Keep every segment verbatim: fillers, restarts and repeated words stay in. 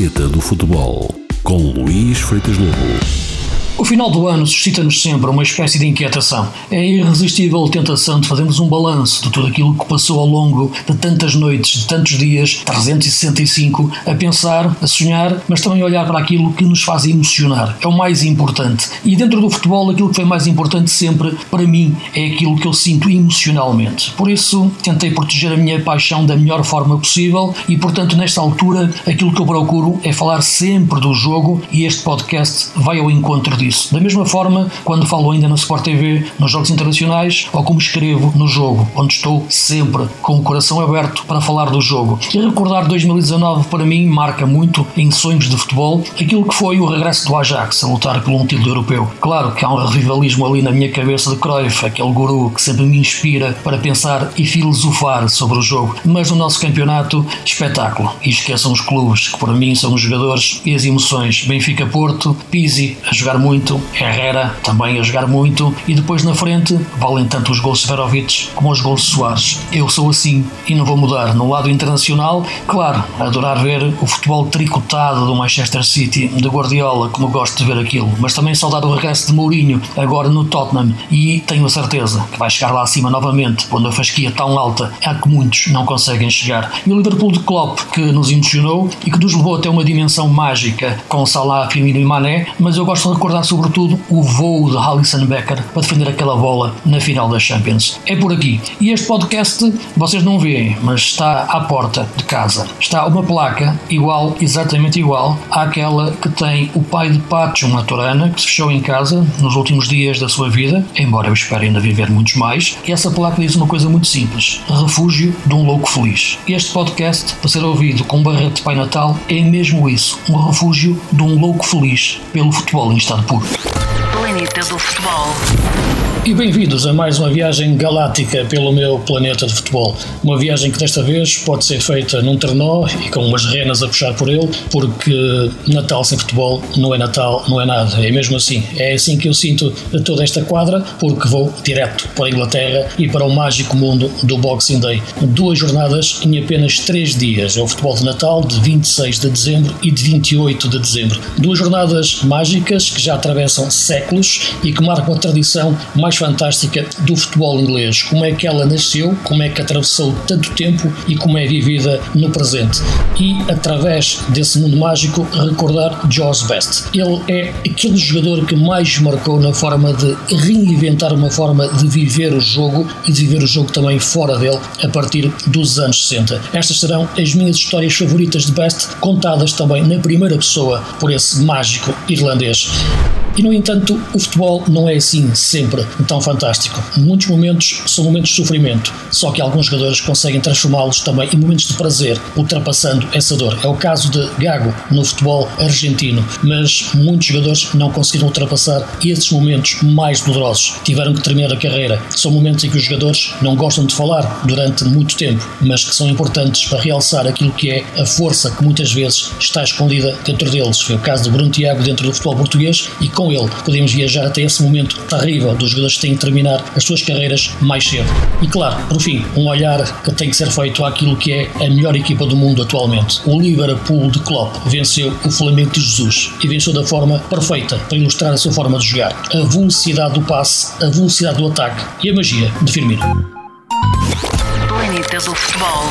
Planeta do Futebol, com Luís Freitas Lobo. O final do ano suscita-nos sempre uma espécie de inquietação. É a irresistível tentação de fazermos um balanço de tudo aquilo que passou ao longo de tantas noites, de tantos dias, trezentos e sessenta e cinco, a pensar, a sonhar, mas também a olhar para aquilo que nos faz emocionar. É o mais importante. E dentro do futebol, aquilo que foi mais importante sempre, para mim, é aquilo que eu sinto emocionalmente. Por isso, tentei proteger a minha paixão da melhor forma possível e, portanto, nesta altura, aquilo que eu procuro é falar sempre do jogo e este podcast vai ao encontro disso. Da mesma forma, quando falo ainda na Sport T V, nos jogos internacionais, ou como escrevo no jogo, onde estou sempre com o coração aberto para falar do jogo. E recordar dois mil e dezanove para mim marca muito, em sonhos de futebol, aquilo que foi o regresso do Ajax a lutar por um título europeu. Claro que há um revivalismo ali na minha cabeça de Cruyff, aquele guru que sempre me inspira para pensar e filosofar sobre o jogo. Mas no nosso campeonato, espetáculo. E esqueçam os clubes, que para mim são os jogadores e as emoções. Benfica-Porto, Pizzi a jogar muito, Herrera também a jogar muito, e depois na frente valem tanto os gols de Seferovic como os gols de Soares. Eu sou assim e não vou mudar. No lado internacional, claro, adorar ver o futebol tricotado do Manchester City, de Guardiola, como eu gosto de ver aquilo, mas também saudar o regresso de Mourinho, agora no Tottenham, e tenho a certeza que vai chegar lá acima novamente, quando a fasquia tão alta é que muitos não conseguem chegar. E o Liverpool de Klopp, que nos emocionou e que nos levou até uma dimensão mágica com Salah, Firmino e Mané, mas eu gosto de recordar sobretudo o voo de Alisson Becker para defender aquela bola na final da Champions. É por aqui. E este podcast vocês não veem, mas está à porta de casa. Está uma placa igual, exatamente igual, àquela que tem o pai de Pacho Maturana, que se fechou em casa nos últimos dias da sua vida, embora eu espere ainda viver muitos mais. E essa placa diz uma coisa muito simples: refúgio de um louco feliz. Este podcast, para ser ouvido com um barrete de Pai Natal, é mesmo isso, um refúgio de um louco feliz pelo futebol em estado puro. Planeta do Futebol. E bem-vindos a mais uma viagem galáctica pelo meu planeta de futebol. Uma viagem que desta vez pode ser feita num trenó e com umas renas a puxar por ele, porque Natal sem futebol não é Natal, não é nada. É mesmo assim. É assim que eu sinto toda esta quadra, porque vou direto para a Inglaterra e para o mágico mundo do Boxing Day. Duas jornadas em apenas três dias. É o futebol de Natal de vinte e seis de dezembro e de vinte e oito de dezembro. Duas jornadas mágicas que já atravessam séculos e que marcam a tradição mais fantástica do futebol inglês. Como é que ela nasceu, como é que atravessou tanto tempo e como é vivida no presente. E, através desse mundo mágico, recordar George Best. Ele é aquele jogador que mais marcou na forma de reinventar uma forma de viver o jogo e de viver o jogo também fora dele, a partir dos anos sessenta. Estas serão as minhas histórias favoritas de Best, contadas também na primeira pessoa por esse mágico irlandês. E, no entanto, o futebol não é assim sempre tão fantástico. Muitos momentos são momentos de sofrimento, só que alguns jogadores conseguem transformá-los também em momentos de prazer, ultrapassando essa dor. É o caso de Gago no futebol argentino, mas muitos jogadores não conseguiram ultrapassar esses momentos mais dolorosos. Tiveram que terminar a carreira. São momentos em que os jogadores não gostam de falar durante muito tempo, mas que são importantes para realçar aquilo que é a força que muitas vezes está escondida dentro deles. Foi o caso de Bruno Tiago dentro do futebol português, e com ele podemos viajar até esse momento terrível dos jogadores que têm que terminar as suas carreiras mais cedo. E claro, por fim, um olhar que tem que ser feito àquilo que é a melhor equipa do mundo atualmente. O Liverpool de Klopp venceu o Flamengo de Jesus e venceu da forma perfeita para ilustrar a sua forma de jogar. A velocidade do passe, a velocidade do ataque e a magia de Firmino. Planeta do Futebol.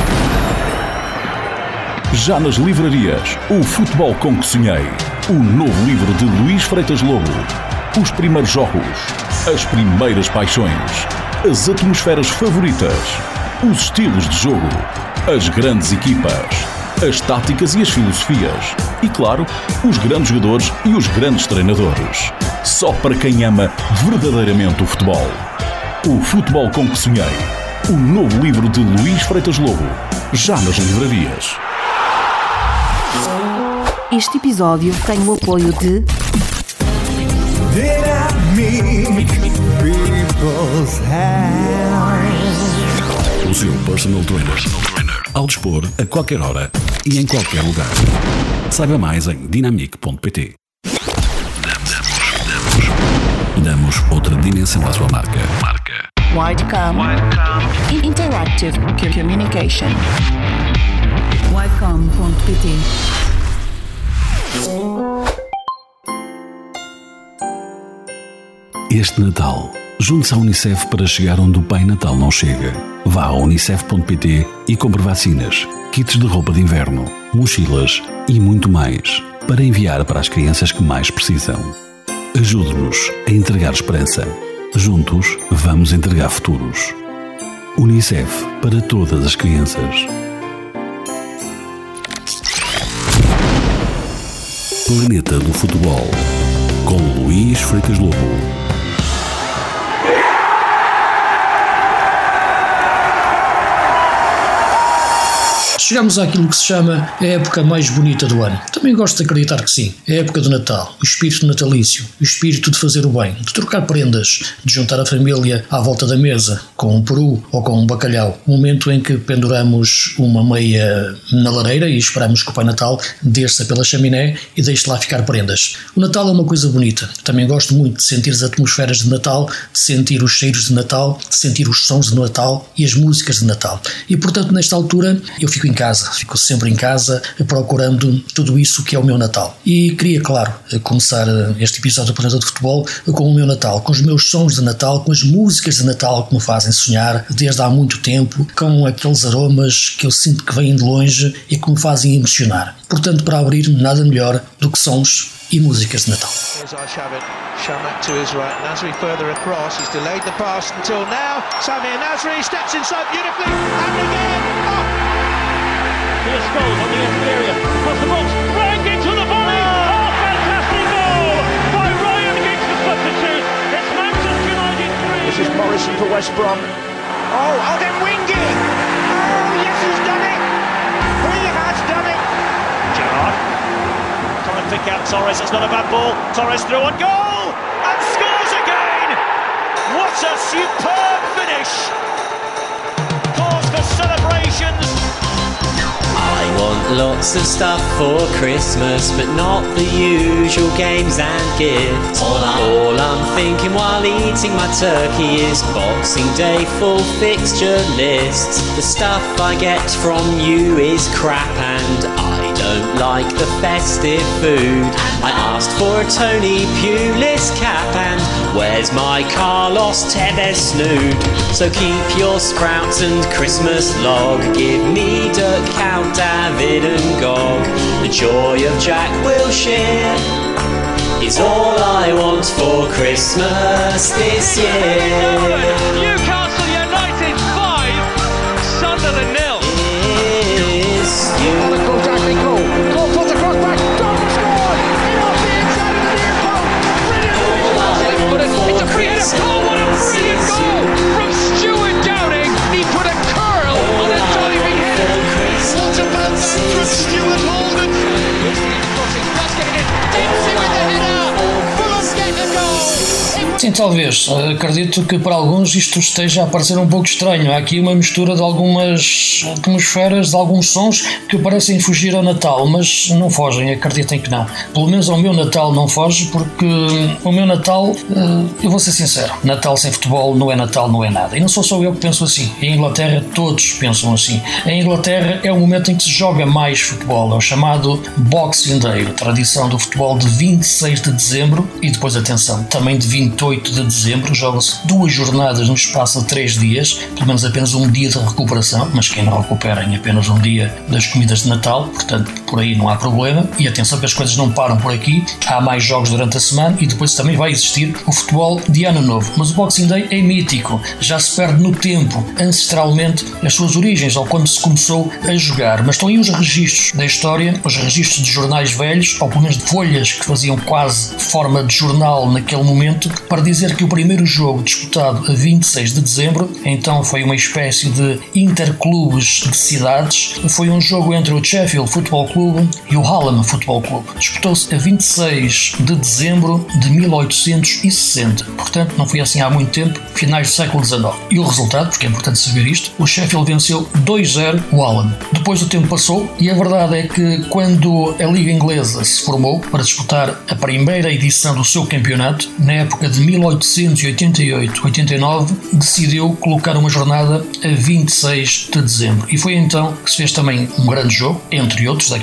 Já nas livrarias, o futebol com que sonhei. O novo livro de Luís Freitas Lobo. Os primeiros jogos, as primeiras paixões, as atmosferas favoritas, os estilos de jogo, as grandes equipas, as táticas e as filosofias e, claro, os grandes jogadores e os grandes treinadores. Só para quem ama verdadeiramente o futebol. O futebol com que sonhei. O novo livro de Luís Freitas Lobo. Já nas livrarias. Este episódio tem o apoio de O seu personal trainer. Personal trainer. Ao dispor, a qualquer hora e em qualquer lugar. Saiba mais em dinamic ponto pt. Damos, damos, damos outra dimensão à sua marca. Marca. Widecom. Widecom. Interactive Communication. widecom ponto pt Este Natal, junte-se à Unicef para chegar onde o Pai Natal não chega. Vá a unicef ponto pt e compre vacinas, kits de roupa de inverno, mochilas e muito mais para enviar para as crianças que mais precisam. Ajude-nos a entregar esperança. Juntos, vamos entregar futuros. Unicef para todas as crianças. Planeta do Futebol, com Luís Freitas Lobo. Chegamos àquilo que se chama a época mais bonita do ano. Também gosto de acreditar que sim. É a época do Natal, o espírito natalício, o espírito de fazer o bem, de trocar prendas, de juntar a família à volta da mesa, com um peru ou com um bacalhau. O momento em que penduramos uma meia na lareira e esperamos que o Pai Natal desça pela chaminé e deixe lá ficar prendas. O Natal é uma coisa bonita. Também gosto muito de sentir as atmosferas de Natal, de sentir os cheiros de Natal, de sentir os sons de Natal e as músicas de Natal. E, portanto, nesta altura, eu fico em casa, fico sempre em casa procurando tudo isso que é o meu Natal. E queria, claro, começar este episódio do Planeta de Futebol com o meu Natal, com os meus sons de Natal, com as músicas de Natal que me fazem sonhar desde há muito tempo, com aqueles aromas que eu sinto que vêm de longe e que me fazem emocionar. Portanto, para abrir, nada melhor do que sons e músicas de Natal. Shamak to his right, Nasri further across, he's delayed the pass until now, Samir Nasri steps inside beautifully, and again, oh! Here's Scholes on the exterior, across the box, Ryan Giggs with the volley, oh, oh fantastic goal by Ryan Giggs, the substitute, it's Manchester United three. This is Morrison for West Brom, oh, oh then Wingy, oh yes he's done it, he has done it. Gerrard, trying to pick out Torres, it's not a bad ball, Torres through on goal, and scores again, what a superb finish, cause for celebrations. I want lots of stuff for Christmas, but not the usual games and gifts. All I'm, all I'm thinking while eating my turkey is Boxing Day full fixture lists. The stuff I get from you is crap and I don't like the festive food. I asked for a Tony Pulis cap and where's my Carlos Tevez snood? So keep your sprouts and Christmas log, give me Dirk Kuyt, David and Gog. The joy of Jack Wilshere is all I want for Christmas this year. Newcastle United five, Sunderland nil. Is you. Oh, it goes Ashley Cole, Cole puts the cross back, Donald scored, in off the inside of the near post, brilliant, but it's, it's a free header, oh what a brilliant goal from Stuart Downing, he put a curl on a diving header. What about that from Stuart Holden? That's getting it, Dempsey with the header, Fulham's getting a goal. Sim, talvez. Acredito que para alguns isto esteja a parecer um pouco estranho. Há aqui uma mistura de algumas atmosferas, de alguns sons que parecem fugir ao Natal, mas não fogem, acreditem que não. Pelo menos ao meu Natal não foge, porque o meu Natal, eu vou ser sincero, Natal sem futebol não é Natal, não é nada. E não sou só eu que penso assim. Em Inglaterra todos pensam assim. Em Inglaterra é o momento em que se joga mais futebol, é o chamado Boxing Day, a tradição do futebol de vinte e seis de dezembro e depois, atenção, também de vinte e oito de dezembro, jogam-se duas jornadas no espaço de três dias, pelo menos apenas um dia de recuperação, mas quem não recupera em apenas um dia das comidas de Natal, portanto por aí não há problema. E atenção que as coisas não param por aqui, há mais jogos durante a semana e depois também vai existir o futebol de Ano Novo. Mas o Boxing Day é mítico, já se perde no tempo, ancestralmente, as suas origens, ou quando se começou a jogar, mas estão aí os registros da história, os registros de jornais velhos, ou pelo menos de folhas que faziam quase forma de jornal naquele momento, para dizer que o primeiro jogo disputado a vinte e seis de dezembro, então foi uma espécie de interclubes de cidades, foi um jogo entre o Sheffield Football Club e o Hallam Football Club. Disputou-se a vinte e seis de dezembro de mil oitocentos e sessenta, portanto não foi assim há muito tempo, finais do século dezenove. E o resultado, porque é importante saber isto, o Sheffield venceu dois zero o Hallam. Depois o tempo passou e a verdade é que quando a Liga Inglesa se formou para disputar a primeira edição do seu campeonato, na época de mil oitocentos e oitenta e oito a oitenta e nove, decidiu colocar uma jornada a vinte e seis de dezembro. E foi então que se fez também um grande jogo, entre outros, daqueles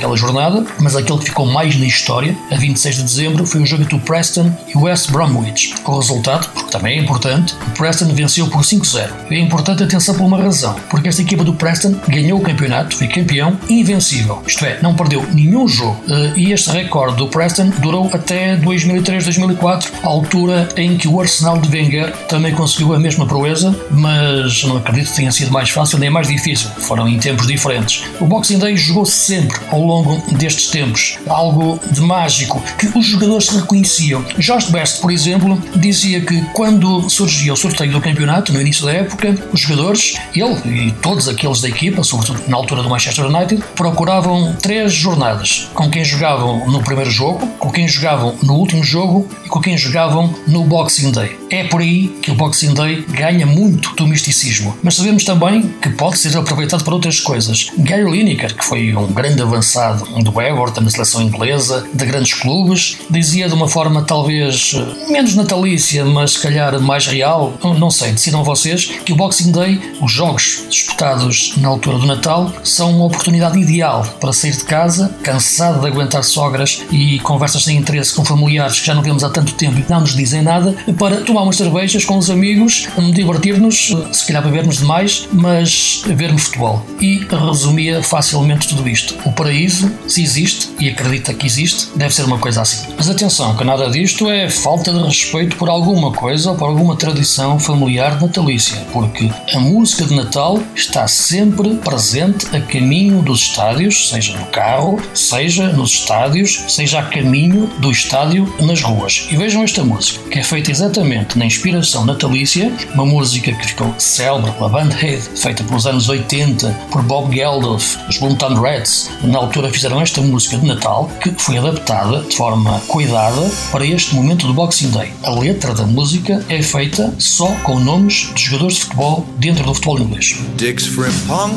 daquela jornada, mas aquele que ficou mais na história, a vinte e seis de dezembro, foi o jogo entre o Preston e o West Bromwich. O resultado, porque também é importante, o Preston venceu por cinco a zero. É importante atenção por uma razão, porque esta equipa do Preston ganhou o campeonato, foi campeão invencível, isto é, não perdeu nenhum jogo, e este recorde do Preston durou até dois mil e três, dois mil e quatro, a altura em que o Arsenal de Wenger também conseguiu a mesma proeza, mas não acredito que tenha sido mais fácil nem mais difícil, foram em tempos diferentes. O Boxing Day jogou sempre ao longo destes tempos, algo de mágico que os jogadores reconheciam. George Best, por exemplo, dizia que quando surgia o sorteio do campeonato, no início da época, os jogadores, ele e todos aqueles da equipa, sobretudo na altura do Manchester United, procuravam três jornadas, com quem jogavam no primeiro jogo, com quem jogavam no último jogo e com quem jogavam no Boxing Day. É por aí que o Boxing Day ganha muito do misticismo, mas sabemos também que pode ser aproveitado para outras coisas. Gary Lineker, que foi um grande avançado do Everton, na seleção inglesa, de grandes clubes, dizia de uma forma talvez menos natalícia, mas se calhar mais real, não sei, decidam vocês, que o Boxing Day, os jogos disputados na altura do Natal, são uma oportunidade ideal para sair de casa, cansado de aguentar sogras e conversas sem interesse com familiares que já não vemos há tanto tempo e que não nos dizem nada, para tomar umas cervejas com os amigos, divertir-nos, se calhar bebermos demais, mas vermos futebol. E resumia facilmente tudo isto. O paraíso, se existe, e acredita que existe, deve ser uma coisa assim. Mas atenção, que nada disto é falta de respeito por alguma coisa ou por alguma tradição familiar natalícia, porque a música de Natal está sempre presente a caminho dos estádios, seja no carro, seja nos estádios, seja a caminho do estádio nas ruas. E vejam esta música, que é feita exatamente na inspiração natalícia, uma música que ficou célebre pela banda Head, feita pelos anos oitenta por Bob Geldof, os Boomtown Rats. Na altura fizeram esta música de Natal, que foi adaptada de forma cuidada para este momento do Boxing Day. A letra da música é feita só com nomes de jogadores de futebol dentro do futebol inglês. Dix Frimpong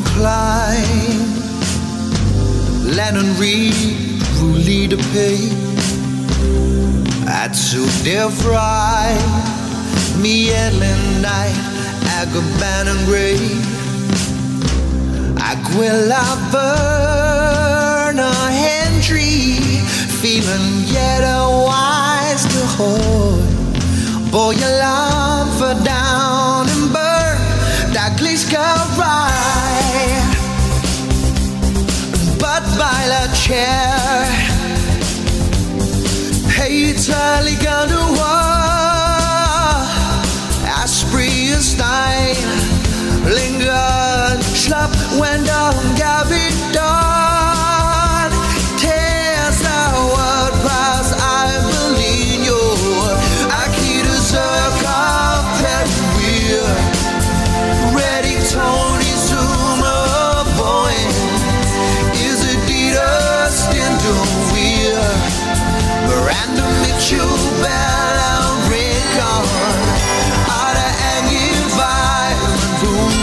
Klein, Lennon Reed, Rulie de Pay, Atsu De Vrij, Miedlin Knight, Agaban and Gray, Aguila Verna Hendry, feeling yet a wise to hold. Boy, your love for down and burn, Dagliska ride, but by the chair, hey, Italy gonna war, Asprey Stein, Lingard, Schlapp, Wendell, Gabby, Dawn, tears the word pass, I believe you, Akita Zerka, Perrier, Ready, Tony, Zuma, Boeing, is it Dita, Stinton, Weir, Miranda, Mitchell, Bell, Rincon, Ada, Angie, Violent, Boom.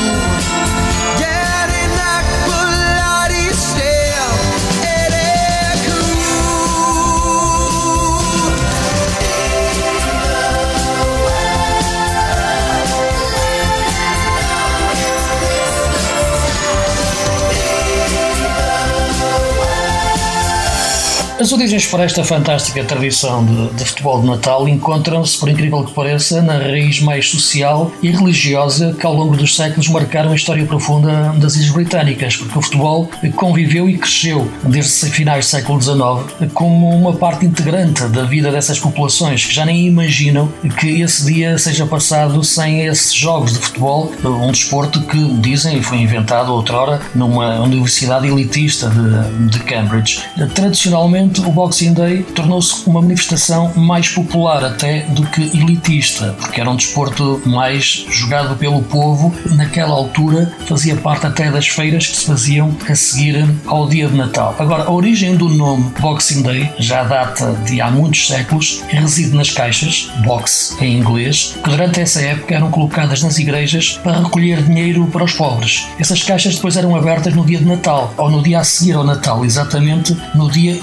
As origens para esta fantástica tradição de, de futebol de Natal encontram-se, por incrível que pareça, na raiz mais social e religiosa que ao longo dos séculos marcaram a história profunda das Ilhas Britânicas, porque o futebol conviveu e cresceu desde finais do século dezenove como uma parte integrante da vida dessas populações que já nem imaginam que esse dia seja passado sem esses jogos de futebol, um desporto que, dizem, foi inventado outrora numa universidade elitista de, de Cambridge. Tradicionalmente, o Boxing Day tornou-se uma manifestação mais popular até do que elitista, porque era um desporto mais jogado pelo povo. Naquela altura fazia parte até das feiras que se faziam a seguir ao dia de Natal. Agora, a origem do nome Boxing Day já data de há muitos séculos e reside nas caixas, box em inglês, que durante essa época eram colocadas nas igrejas para recolher dinheiro para os pobres. Essas caixas depois eram abertas no dia de Natal, ou no dia a seguir ao Natal, exatamente no dia vinte e seis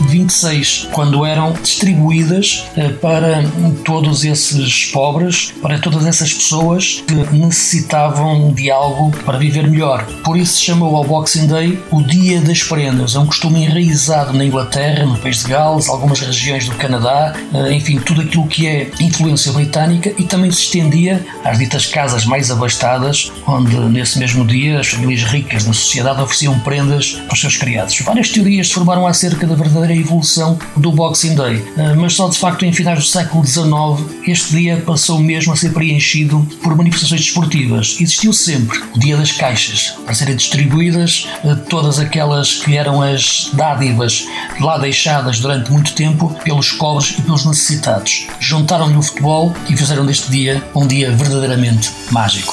seis, quando eram distribuídas para todos esses pobres, para todas essas pessoas que necessitavam de algo para viver melhor. Por isso se chamou ao Boxing Day o Dia das Prendas. É um costume enraizado na Inglaterra, no país de Gales, algumas regiões do Canadá, enfim, tudo aquilo que é influência britânica, e também se estendia às ditas casas mais abastadas, onde nesse mesmo dia as famílias ricas da sociedade ofereciam prendas para os seus criados. Várias teorias se formaram acerca da verdadeira evolução do Boxing Day, mas só de facto em finais do século dezenove este dia passou mesmo a ser preenchido por manifestações desportivas. Existiu sempre o Dia das Caixas, para serem distribuídas todas aquelas que eram as dádivas lá deixadas durante muito tempo pelos pobres e pelos necessitados. Juntaram-lhe o futebol e fizeram deste dia um dia verdadeiramente mágico.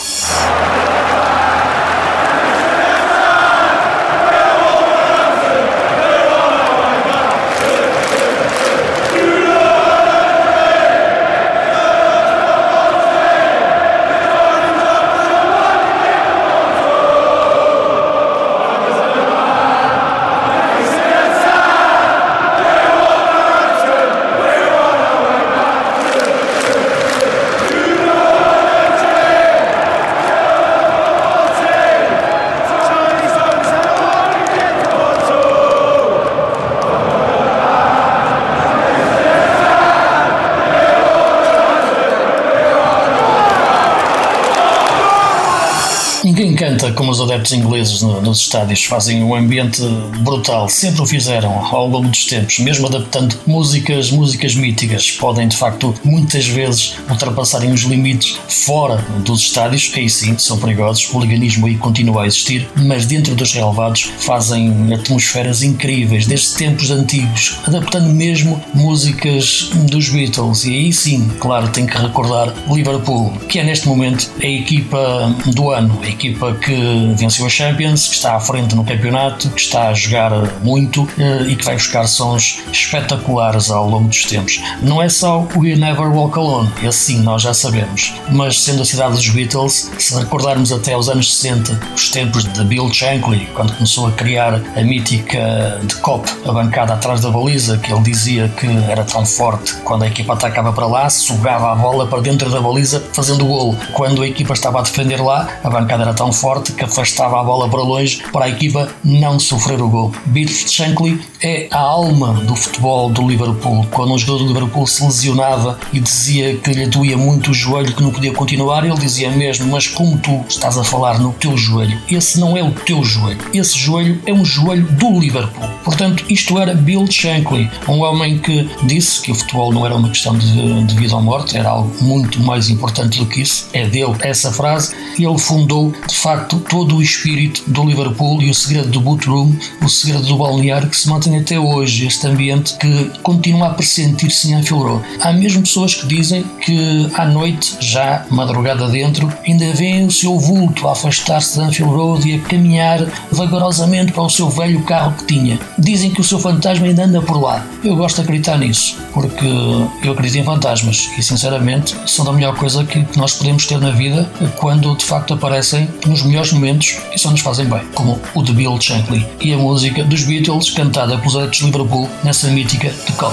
Ninguém canta como os adeptos ingleses nos estádios, fazem um ambiente brutal, sempre o fizeram ao longo dos tempos, mesmo adaptando músicas, músicas míticas, podem de facto muitas vezes ultrapassarem os limites fora dos estádios, aí sim são perigosos, o hooliganismo aí continua a existir, mas dentro dos relevados fazem atmosferas incríveis, desde tempos antigos, adaptando mesmo músicas dos Beatles, e aí sim, claro, tem que recordar o Liverpool, que é neste momento a equipa do ano, a equipa que venceu a Champions, que está à frente no campeonato, que está a jogar muito e que vai buscar sons espetaculares ao longo dos tempos. Não é só o You Never Walk Alone, esse sim nós já sabemos, mas sendo a cidade dos Beatles, se recordarmos até aos anos sessenta, os tempos de Bill Shankly, quando começou a criar a mítica de Cop, a bancada atrás da baliza, que ele dizia que era tão forte quando a equipa atacava para lá, sugava a bola para dentro da baliza fazendo o golo. Quando a equipa estava a defender lá, a bancada era tão forte que afastava a bola para longe para a equipa não sofrer o gol. Bill Shankly é a alma do futebol do Liverpool. Quando um jogador do Liverpool se lesionava e dizia que lhe doía muito o joelho, que não podia continuar, ele dizia mesmo: mas como tu estás a falar no teu joelho? Esse não é o teu joelho, esse joelho é um joelho do Liverpool. Portanto, isto era Bill Shankly, um homem que disse que o futebol não era uma questão de, de vida ou morte, era algo muito mais importante do que isso. É dele essa frase. Ele fundou de facto todo o espírito do Liverpool e o segredo do boot room, o segredo do balneário, que se mantém até hoje, este ambiente que continua a pressentir-se em Anfield Road. Há mesmo pessoas que dizem que à noite, já madrugada dentro, ainda veem o seu vulto a afastar-se de Anfield Road e a caminhar vagarosamente para o seu velho carro que tinha. Dizem que o seu fantasma ainda anda por lá. Eu gosto de acreditar nisso, porque eu acredito em fantasmas e sinceramente são da melhor coisa que nós podemos ter na vida quando de facto aparecem nos melhores momentos e só nos fazem bem, como o de Bill Shankly e a música dos Beatles cantada pelos adeptos de Liverpool nessa mítica de Cop.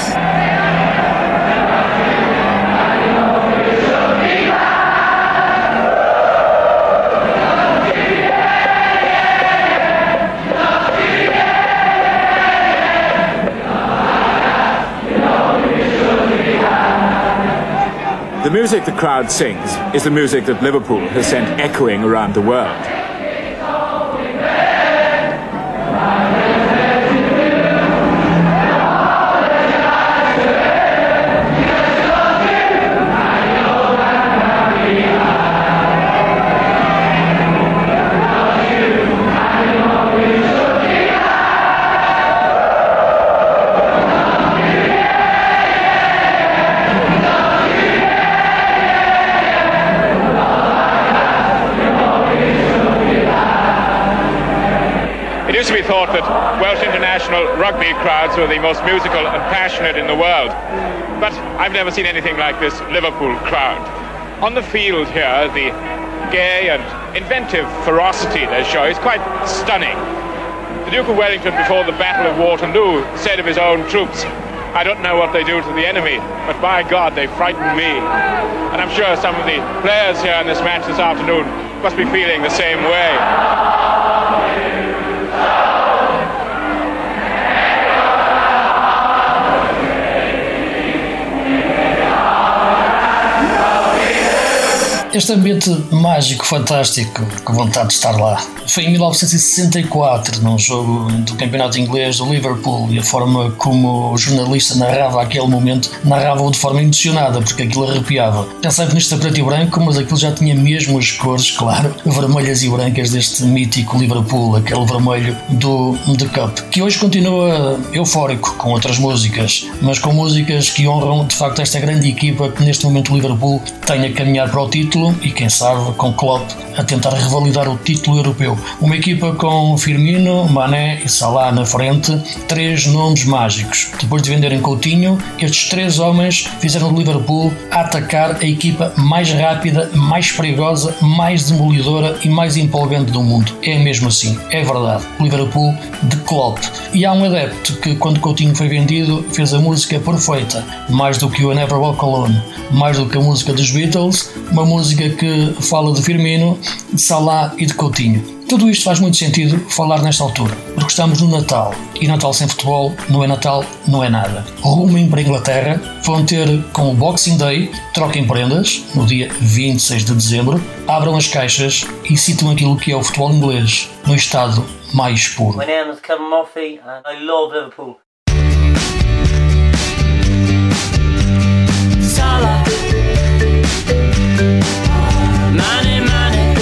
The music the crowd sings is the music that Liverpool has sent echoing around the world. It used to be thought that Welsh international rugby crowds were the most musical and passionate in the world, but I've never seen anything like this Liverpool crowd. On the field here, the gay and inventive ferocity they show is quite stunning. The The Duke of Wellington, before the Battle of Waterloo, said of his own troops, "I don't know what they do to the enemy, but by God, they frighten me." And I'm sure some of the players here in this match this afternoon must be feeling the same way. Este ambiente mágico, fantástico, com vontade de estar lá. Foi em mil novecentos e sessenta e quatro, num jogo do campeonato inglês do Liverpool, e a forma como o jornalista narrava aquele momento, narrava-o de forma emocionada, porque aquilo arrepiava. Pensava nisto a preto e branco, mas aquilo já tinha mesmo as cores, claro, vermelhas e brancas deste mítico Liverpool, aquele vermelho do The Cup, que hoje continua eufórico com outras músicas, mas com músicas que honram de facto esta grande equipa que neste momento o Liverpool tem a caminhar para o título e quem sabe com Klopp a tentar revalidar o título europeu. Uma equipa com Firmino, Mané e Salah na frente, três nomes mágicos. Depois de venderem Coutinho, estes três homens fizeram do Liverpool a atacar a equipa mais rápida, mais perigosa, mais demolidora e mais empolgante do mundo. É mesmo assim, é verdade. Liverpool de Klopp. E há um adepto que quando Coutinho foi vendido fez a música perfeita, mais do que o Never Walk Alone, mais do que a música dos Beatles, uma música que fala de Firmino, de Salah e de Coutinho. Tudo isto faz muito sentido falar nesta altura, porque estamos no Natal, e Natal sem futebol não é Natal, não é nada. Rumem para a Inglaterra, vão ter com o Boxing Day, troquem prendas, no dia vinte e seis de dezembro, abram as caixas e citam aquilo que é o futebol inglês, no estado mais puro. My name is Kevin Murphy and I love Liverpool. Salah, Mane, Mane,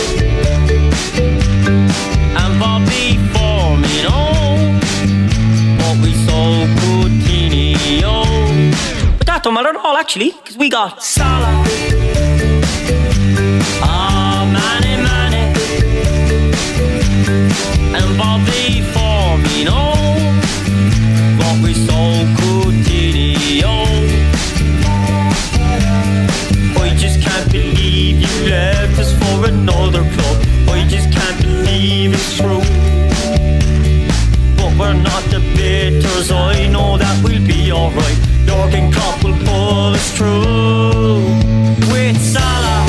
and Bobby Firmino, but we so Coutinho. But that don't matter at all actually, because we got Salah. Ah, Mane, Mane, and Bobby Firmino, but we so Coutinho. I just can't believe you left us for another club. I just can't believe it's true. But we're not the bitters, I know that we'll be alright. Jurgen Klopp will pull us through. With Salah,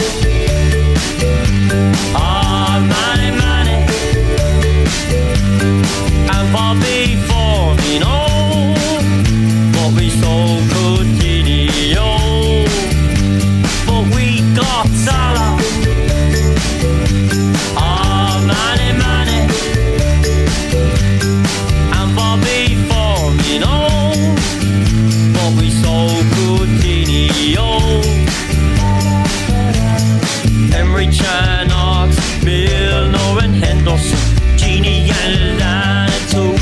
ah, Mane, Mane, and Bobby Firmino, but we so Coutinho. But we got Salah, ah, Mane, Mane, and Bobby Firmino, but we so Coutinho. Emery, Chan, Ox, Milner and Henderson, Genie and Lana too.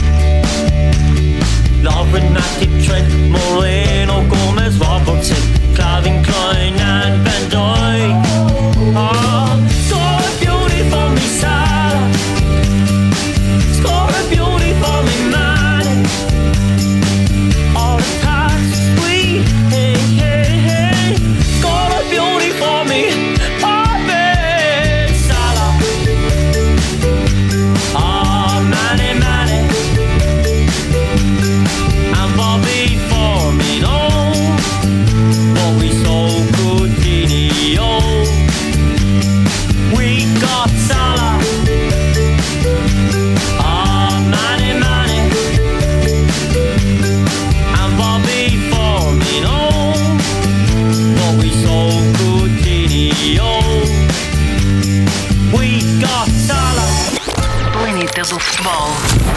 Lauren, Matip, Trent, Moreno, Gomez, Robertson, Calvin Klein and Van Dijk. Oh, score a beauty for me, Salah. Score a beauty for me, man. All the past sweet, hey, hey, hey. Score a beauty for me, Mohamed Salah. Oh, Mane, Mane, and Bobby Firmino, but we so Coutinho. We got Salah, ah, Mane, Mane, and Bobby Firmino, but we so Coutinho. We got Salah. Planeta do Futebol.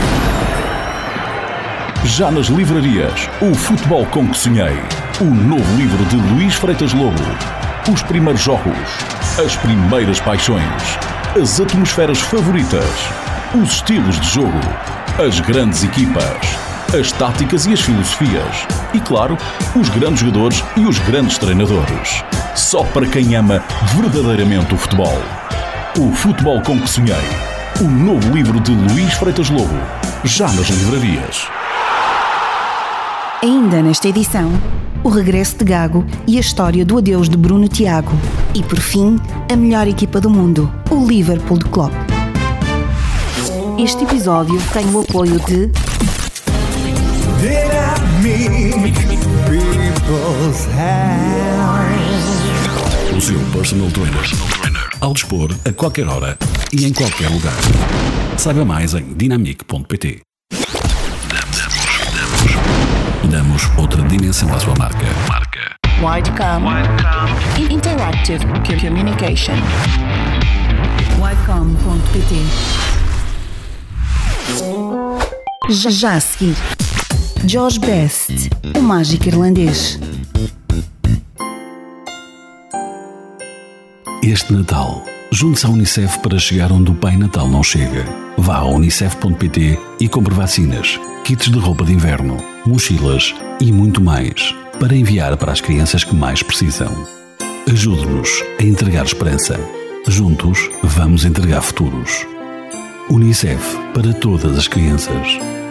Já nas livrarias, o futebol com que sonhei. O novo livro de Luís Freitas Lobo. Os primeiros jogos, as primeiras paixões, as atmosferas favoritas, os estilos de jogo, as grandes equipas, as táticas e as filosofias e, claro, os grandes jogadores e os grandes treinadores. Só para quem ama verdadeiramente o futebol. O futebol com que sonhei. O novo livro de Luís Freitas Lobo. Já nas livrarias. Ainda nesta edição, o regresso de Gago e a história do adeus de Bruno Tiago. E por fim, a melhor equipa do mundo, o Liverpool de Klopp. Este episódio tem o apoio de o seu personal trainer, ao dispor a qualquer hora e em qualquer lugar. Saiba mais em dinamic ponto pt. Damos, damos outra dimensão à sua marca. Marca. Widecom. Widecom. Interactive Communication. widecom ponto pt. Já, já a seguir, Josh Best, o mágico irlandês. Este Natal, junte-se à Unicef para chegar onde o Pai Natal não chega. Vá a unicef ponto pt e compre vacinas, kits de roupa de inverno, mochilas e muito mais para enviar para as crianças que mais precisam. Ajude-nos a entregar esperança. Juntos, vamos entregar futuros. Unicef para todas as crianças.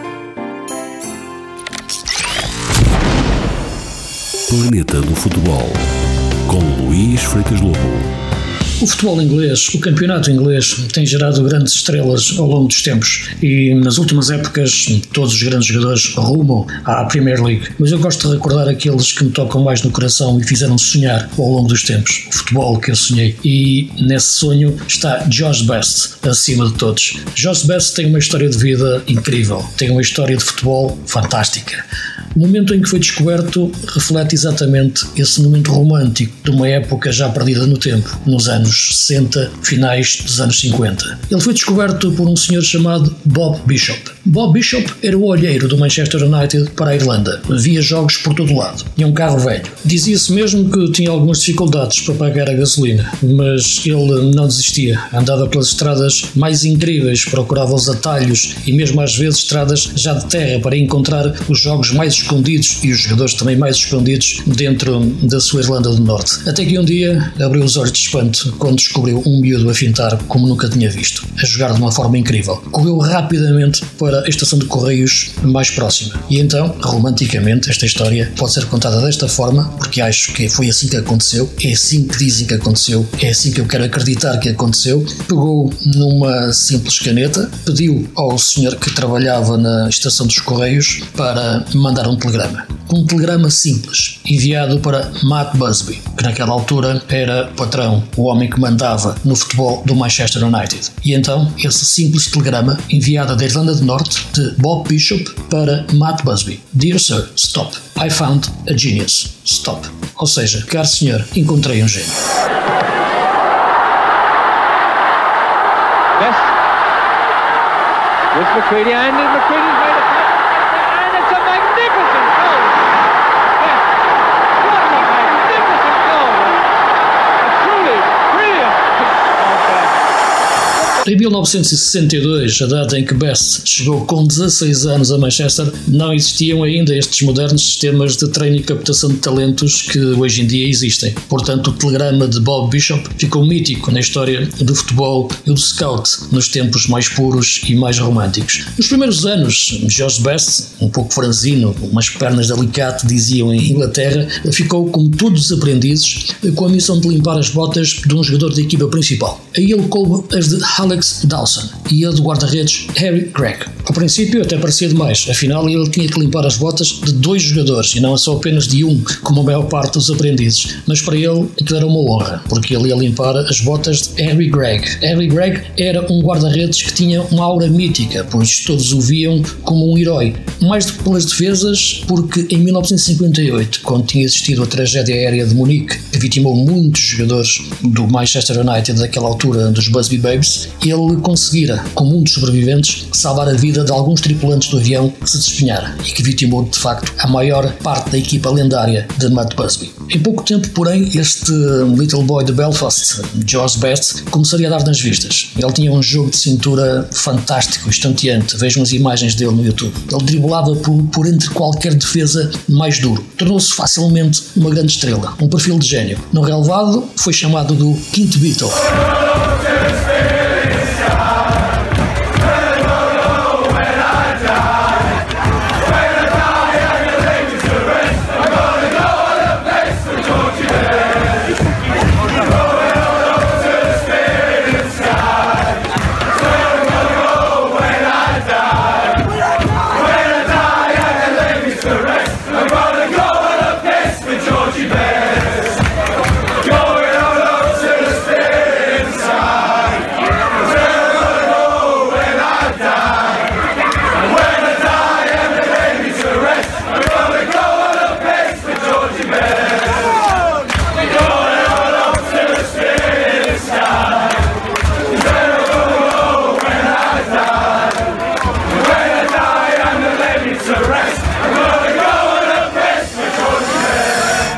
Planeta do Futebol, com Luís Freitas Lobo. O futebol inglês, o campeonato inglês, tem gerado grandes estrelas ao longo dos tempos e nas últimas épocas todos os grandes jogadores rumam à Premier League. Mas eu gosto de recordar aqueles que me tocam mais no coração e fizeram sonhar ao longo dos tempos. O futebol que eu sonhei. E nesse sonho está Josh Best, acima de todos. Josh Best tem uma história de vida incrível, tem uma história de futebol fantástica. O momento em que foi descoberto reflete exatamente esse momento romântico de uma época já perdida no tempo, nos anos sessenta, finais dos anos cinquenta. Ele foi descoberto por um senhor chamado Bob Bishop. Bob Bishop era o olheiro do Manchester United para a Irlanda. Via jogos por todo lado. Tinha um carro velho. Dizia-se mesmo que tinha algumas dificuldades para pagar a gasolina, mas ele não desistia. Andava pelas estradas mais incríveis, procurava os atalhos e mesmo às vezes estradas já de terra para encontrar os jogos mais escondidos e os jogadores também mais escondidos dentro da sua Irlanda do Norte. Até que um dia abriu os olhos de espanto quando descobriu um miúdo a fintar como nunca tinha visto, a jogar de uma forma incrível. Correu rapidamente para a estação de correios mais próxima. E então, romanticamente, esta história pode ser contada desta forma, porque acho que foi assim que aconteceu, é assim que dizem que aconteceu, é assim que eu quero acreditar que aconteceu. Pegou numa simples caneta, pediu ao senhor que trabalhava na estação dos correios para mandar um telegrama. Um telegrama simples, enviado para Matt Busby, que naquela altura era patrão, o homem que mandava no futebol do Manchester United. E então, esse simples telegrama, enviado da Irlanda do Norte, de Bob Bishop para Matt Busby. Dear Sir, stop. I found a genius. Stop. Ou seja, caro senhor, encontrei um gênio. Yes. With McCready, and McCready's made a and it's a magnificent goal. Yes. What a magnificent goal. A truly brilliant. Em mil novecentos e sessenta e dois, a data em que Best chegou com dezasseis anos a Manchester, não existiam ainda estes modernos sistemas de treino e captação de talentos que hoje em dia existem. Portanto, o telegrama de Bob Bishop ficou mítico na história do futebol e do scout nos tempos mais puros e mais românticos. Nos primeiros anos, Josh Best, um pouco franzino, com umas pernas de alicate, diziam em Inglaterra, ficou, como todos os aprendizes, com a missão de limpar as botas de um jogador da equipa principal. Aí ele coube as de Alex Dawson e a do guarda-redes Harry Gregg. Ao princípio até parecia demais, afinal ele tinha que limpar as botas de dois jogadores e não só apenas de um, como a maior parte dos aprendizes. Mas para ele aquilo era uma honra, porque ele ia limpar as botas de Harry Gregg. Harry Gregg era um guarda-redes que tinha uma aura mítica, pois todos o viam como um herói. Mais do que pelas defesas, porque em mil novecentos e cinquenta e oito, quando tinha existido a tragédia aérea de Munique, que vitimou muitos jogadores do Manchester United daquela altura, dos Busby Babes, ele conseguira, como um dos sobreviventes, salvar a vida de alguns tripulantes do avião que se despenhara e que vitimou de facto a maior parte da equipa lendária de Matt Busby. Em pouco tempo, porém, este little boy de Belfast, Josh Best, começaria a dar nas vistas. Ele tinha um jogo de cintura fantástico, estonteante. Vejam as imagens dele no YouTube. Ele driblava por, por entre qualquer defesa mais duro. Tornou-se facilmente uma grande estrela, um perfil de gênio. No relevado, foi chamado do quinto Beatle.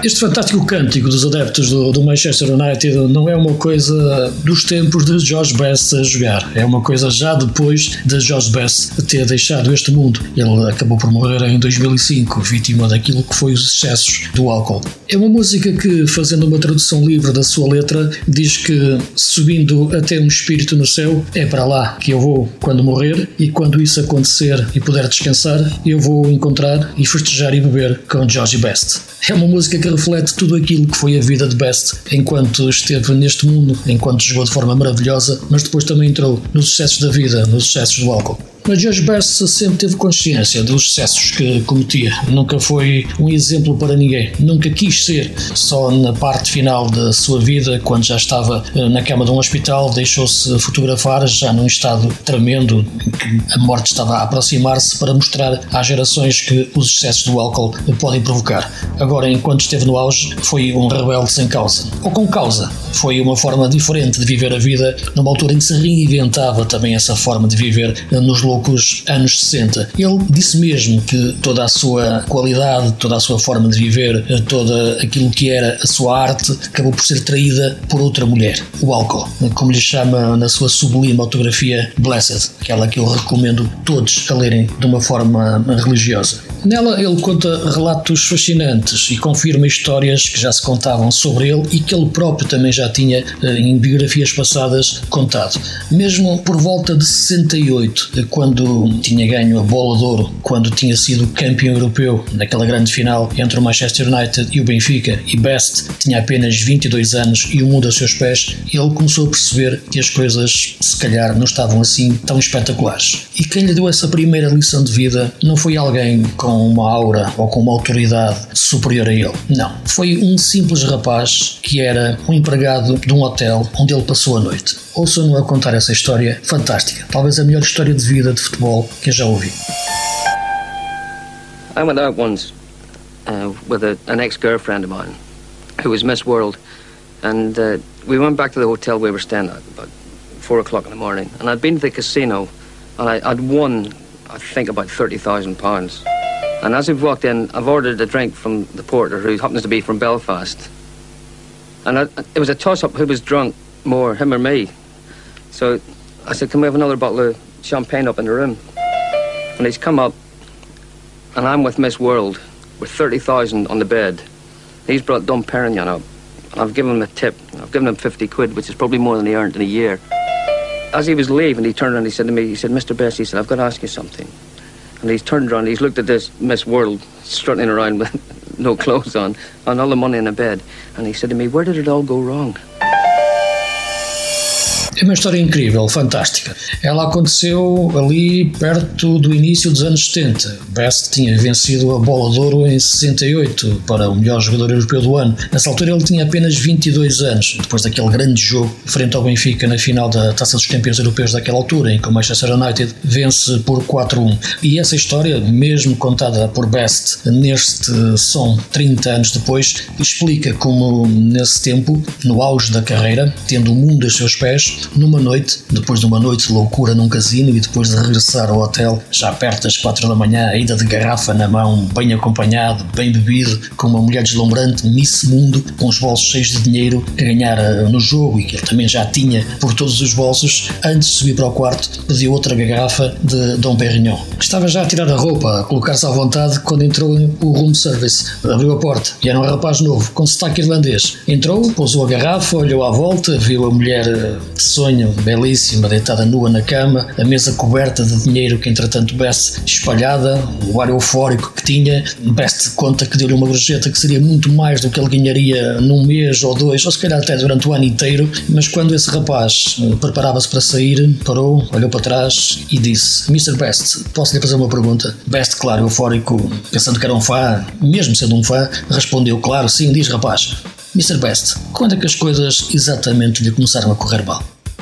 Este fantástico cântico dos adeptos do, do Manchester United não é uma coisa dos tempos de George Best a jogar, é uma coisa já depois de George Best ter deixado este mundo. Ele acabou por morrer em dois mil e cinco, vítima daquilo que foi os excessos do álcool. É uma música que, fazendo uma tradução livre da sua letra, diz que subindo até um espírito no céu, é para lá que eu vou quando morrer, e quando isso acontecer e puder descansar, eu vou encontrar e festejar e beber com George Best. É uma música que reflete tudo aquilo que foi a vida de Best enquanto esteve neste mundo, enquanto jogou de forma maravilhosa, mas depois também entrou nos excessos da vida, nos excessos do álcool. Mas George Best sempre teve consciência dos excessos que cometia. Nunca foi um exemplo para ninguém. Nunca quis ser. Só na parte final da sua vida, quando já estava na cama de um hospital, deixou-se fotografar, já num estado tremendo, em que a morte estava a aproximar-se, para mostrar às gerações que os excessos do álcool podem provocar. Agora, enquanto esteve no auge, foi um rebelde sem causa. Ou com causa. Foi uma forma diferente de viver a vida, numa altura em que se reinventava também essa forma de viver nos loucos anos sessenta. Ele disse mesmo que toda a sua qualidade, toda a sua forma de viver, todo aquilo que era a sua arte, acabou por ser traída por outra mulher, o álcool, como lhe chama na sua sublime autografia Blessed, aquela que eu recomendo todos a lerem de uma forma religiosa. Nela ele conta relatos fascinantes e confirma histórias que já se contavam sobre ele e que ele próprio também já tinha, em biografias passadas, contado. Mesmo por volta de sessenta e oito, quando tinha ganho a Bola de Ouro, quando tinha sido campeão europeu naquela grande final entre o Manchester United e o Benfica, e Best tinha apenas vinte e dois anos e o mundo aos seus pés, ele começou a perceber que as coisas se calhar não estavam assim tão espetaculares. E quem lhe deu essa primeira lição de vida não foi alguém com uma aura ou com uma autoridade superior a ele. Não. Foi um simples rapaz que era um empregado de um hotel onde ele passou a noite. Ouçam-no a contar essa história fantástica. Talvez a melhor história de vida de futebol que eu já ouvi. I went out once uh, with a, an ex-girlfriend of mine who was Miss World, and uh, we went back to the hotel we were staying at about four o'clock in the morning, and I'd been to the casino and I, I'd won, I think, about thirty thousand pounds. And as we've walked in, I've ordered a drink from the porter, who happens to be from Belfast. And I, it was a toss-up who was drunk more, him or me. So I said, can we have another bottle of champagne up in the room? And he's come up, and I'm with Miss World, with thirty thousand on the bed. He's brought Dom Perignon up. I've given him a tip. I've given him fifty quid, which is probably more than he earned in a year. As he was leaving, he turned around and he said to me, he said, Mister Best, he said, I've got to ask you something. And he's turned around, he's looked at this Miss World strutting around with no clothes on, and all the money in the bed. And he said to me, where did it all go wrong? É uma história incrível, fantástica. Ela aconteceu ali perto do início dos anos setenta. Best tinha vencido a Bola de Ouro em sessenta e oito para o melhor jogador europeu do ano. Nessa altura ele tinha apenas vinte e dois anos, depois daquele grande jogo frente ao Benfica na final da Taça dos Campeões Europeus daquela altura, em que o Manchester United vence por quatro a um. E essa história, mesmo contada por Best neste som trinta anos depois, explica como nesse tempo, no auge da carreira, tendo o mundo aos seus pés, numa noite, depois de uma noite de loucura num casino e depois de regressar ao hotel já perto das quatro da manhã, ainda de garrafa na mão, bem acompanhado, bem bebido, com uma mulher deslumbrante, Miss Mundo, com os bolsos cheios de dinheiro que ganhara no jogo e que ele também já tinha por todos os bolsos, antes de subir para o quarto pediu outra garrafa de Dom Perignon. Estava já a tirar a roupa, a colocar-se à vontade quando entrou o room service. Abriu a porta e era um rapaz novo, com sotaque irlandês. Entrou, pousou a garrafa, olhou à volta, viu a mulher de sonho, belíssima, deitada nua na cama, a mesa coberta de dinheiro que entretanto Best espalhada, o ar eufórico que tinha. Best conta que deu-lhe uma gorjeta que seria muito mais do que ele ganharia num mês ou dois, ou se calhar até durante o ano inteiro, mas quando esse rapaz preparava-se para sair, parou, olhou para trás e disse: mister Best, posso lhe fazer uma pergunta? Best, claro, eufórico, pensando que era um fã, mesmo sendo um fã, respondeu: claro, sim, diz rapaz. mister Best, quando é que as coisas exatamente lhe começaram a correr mal?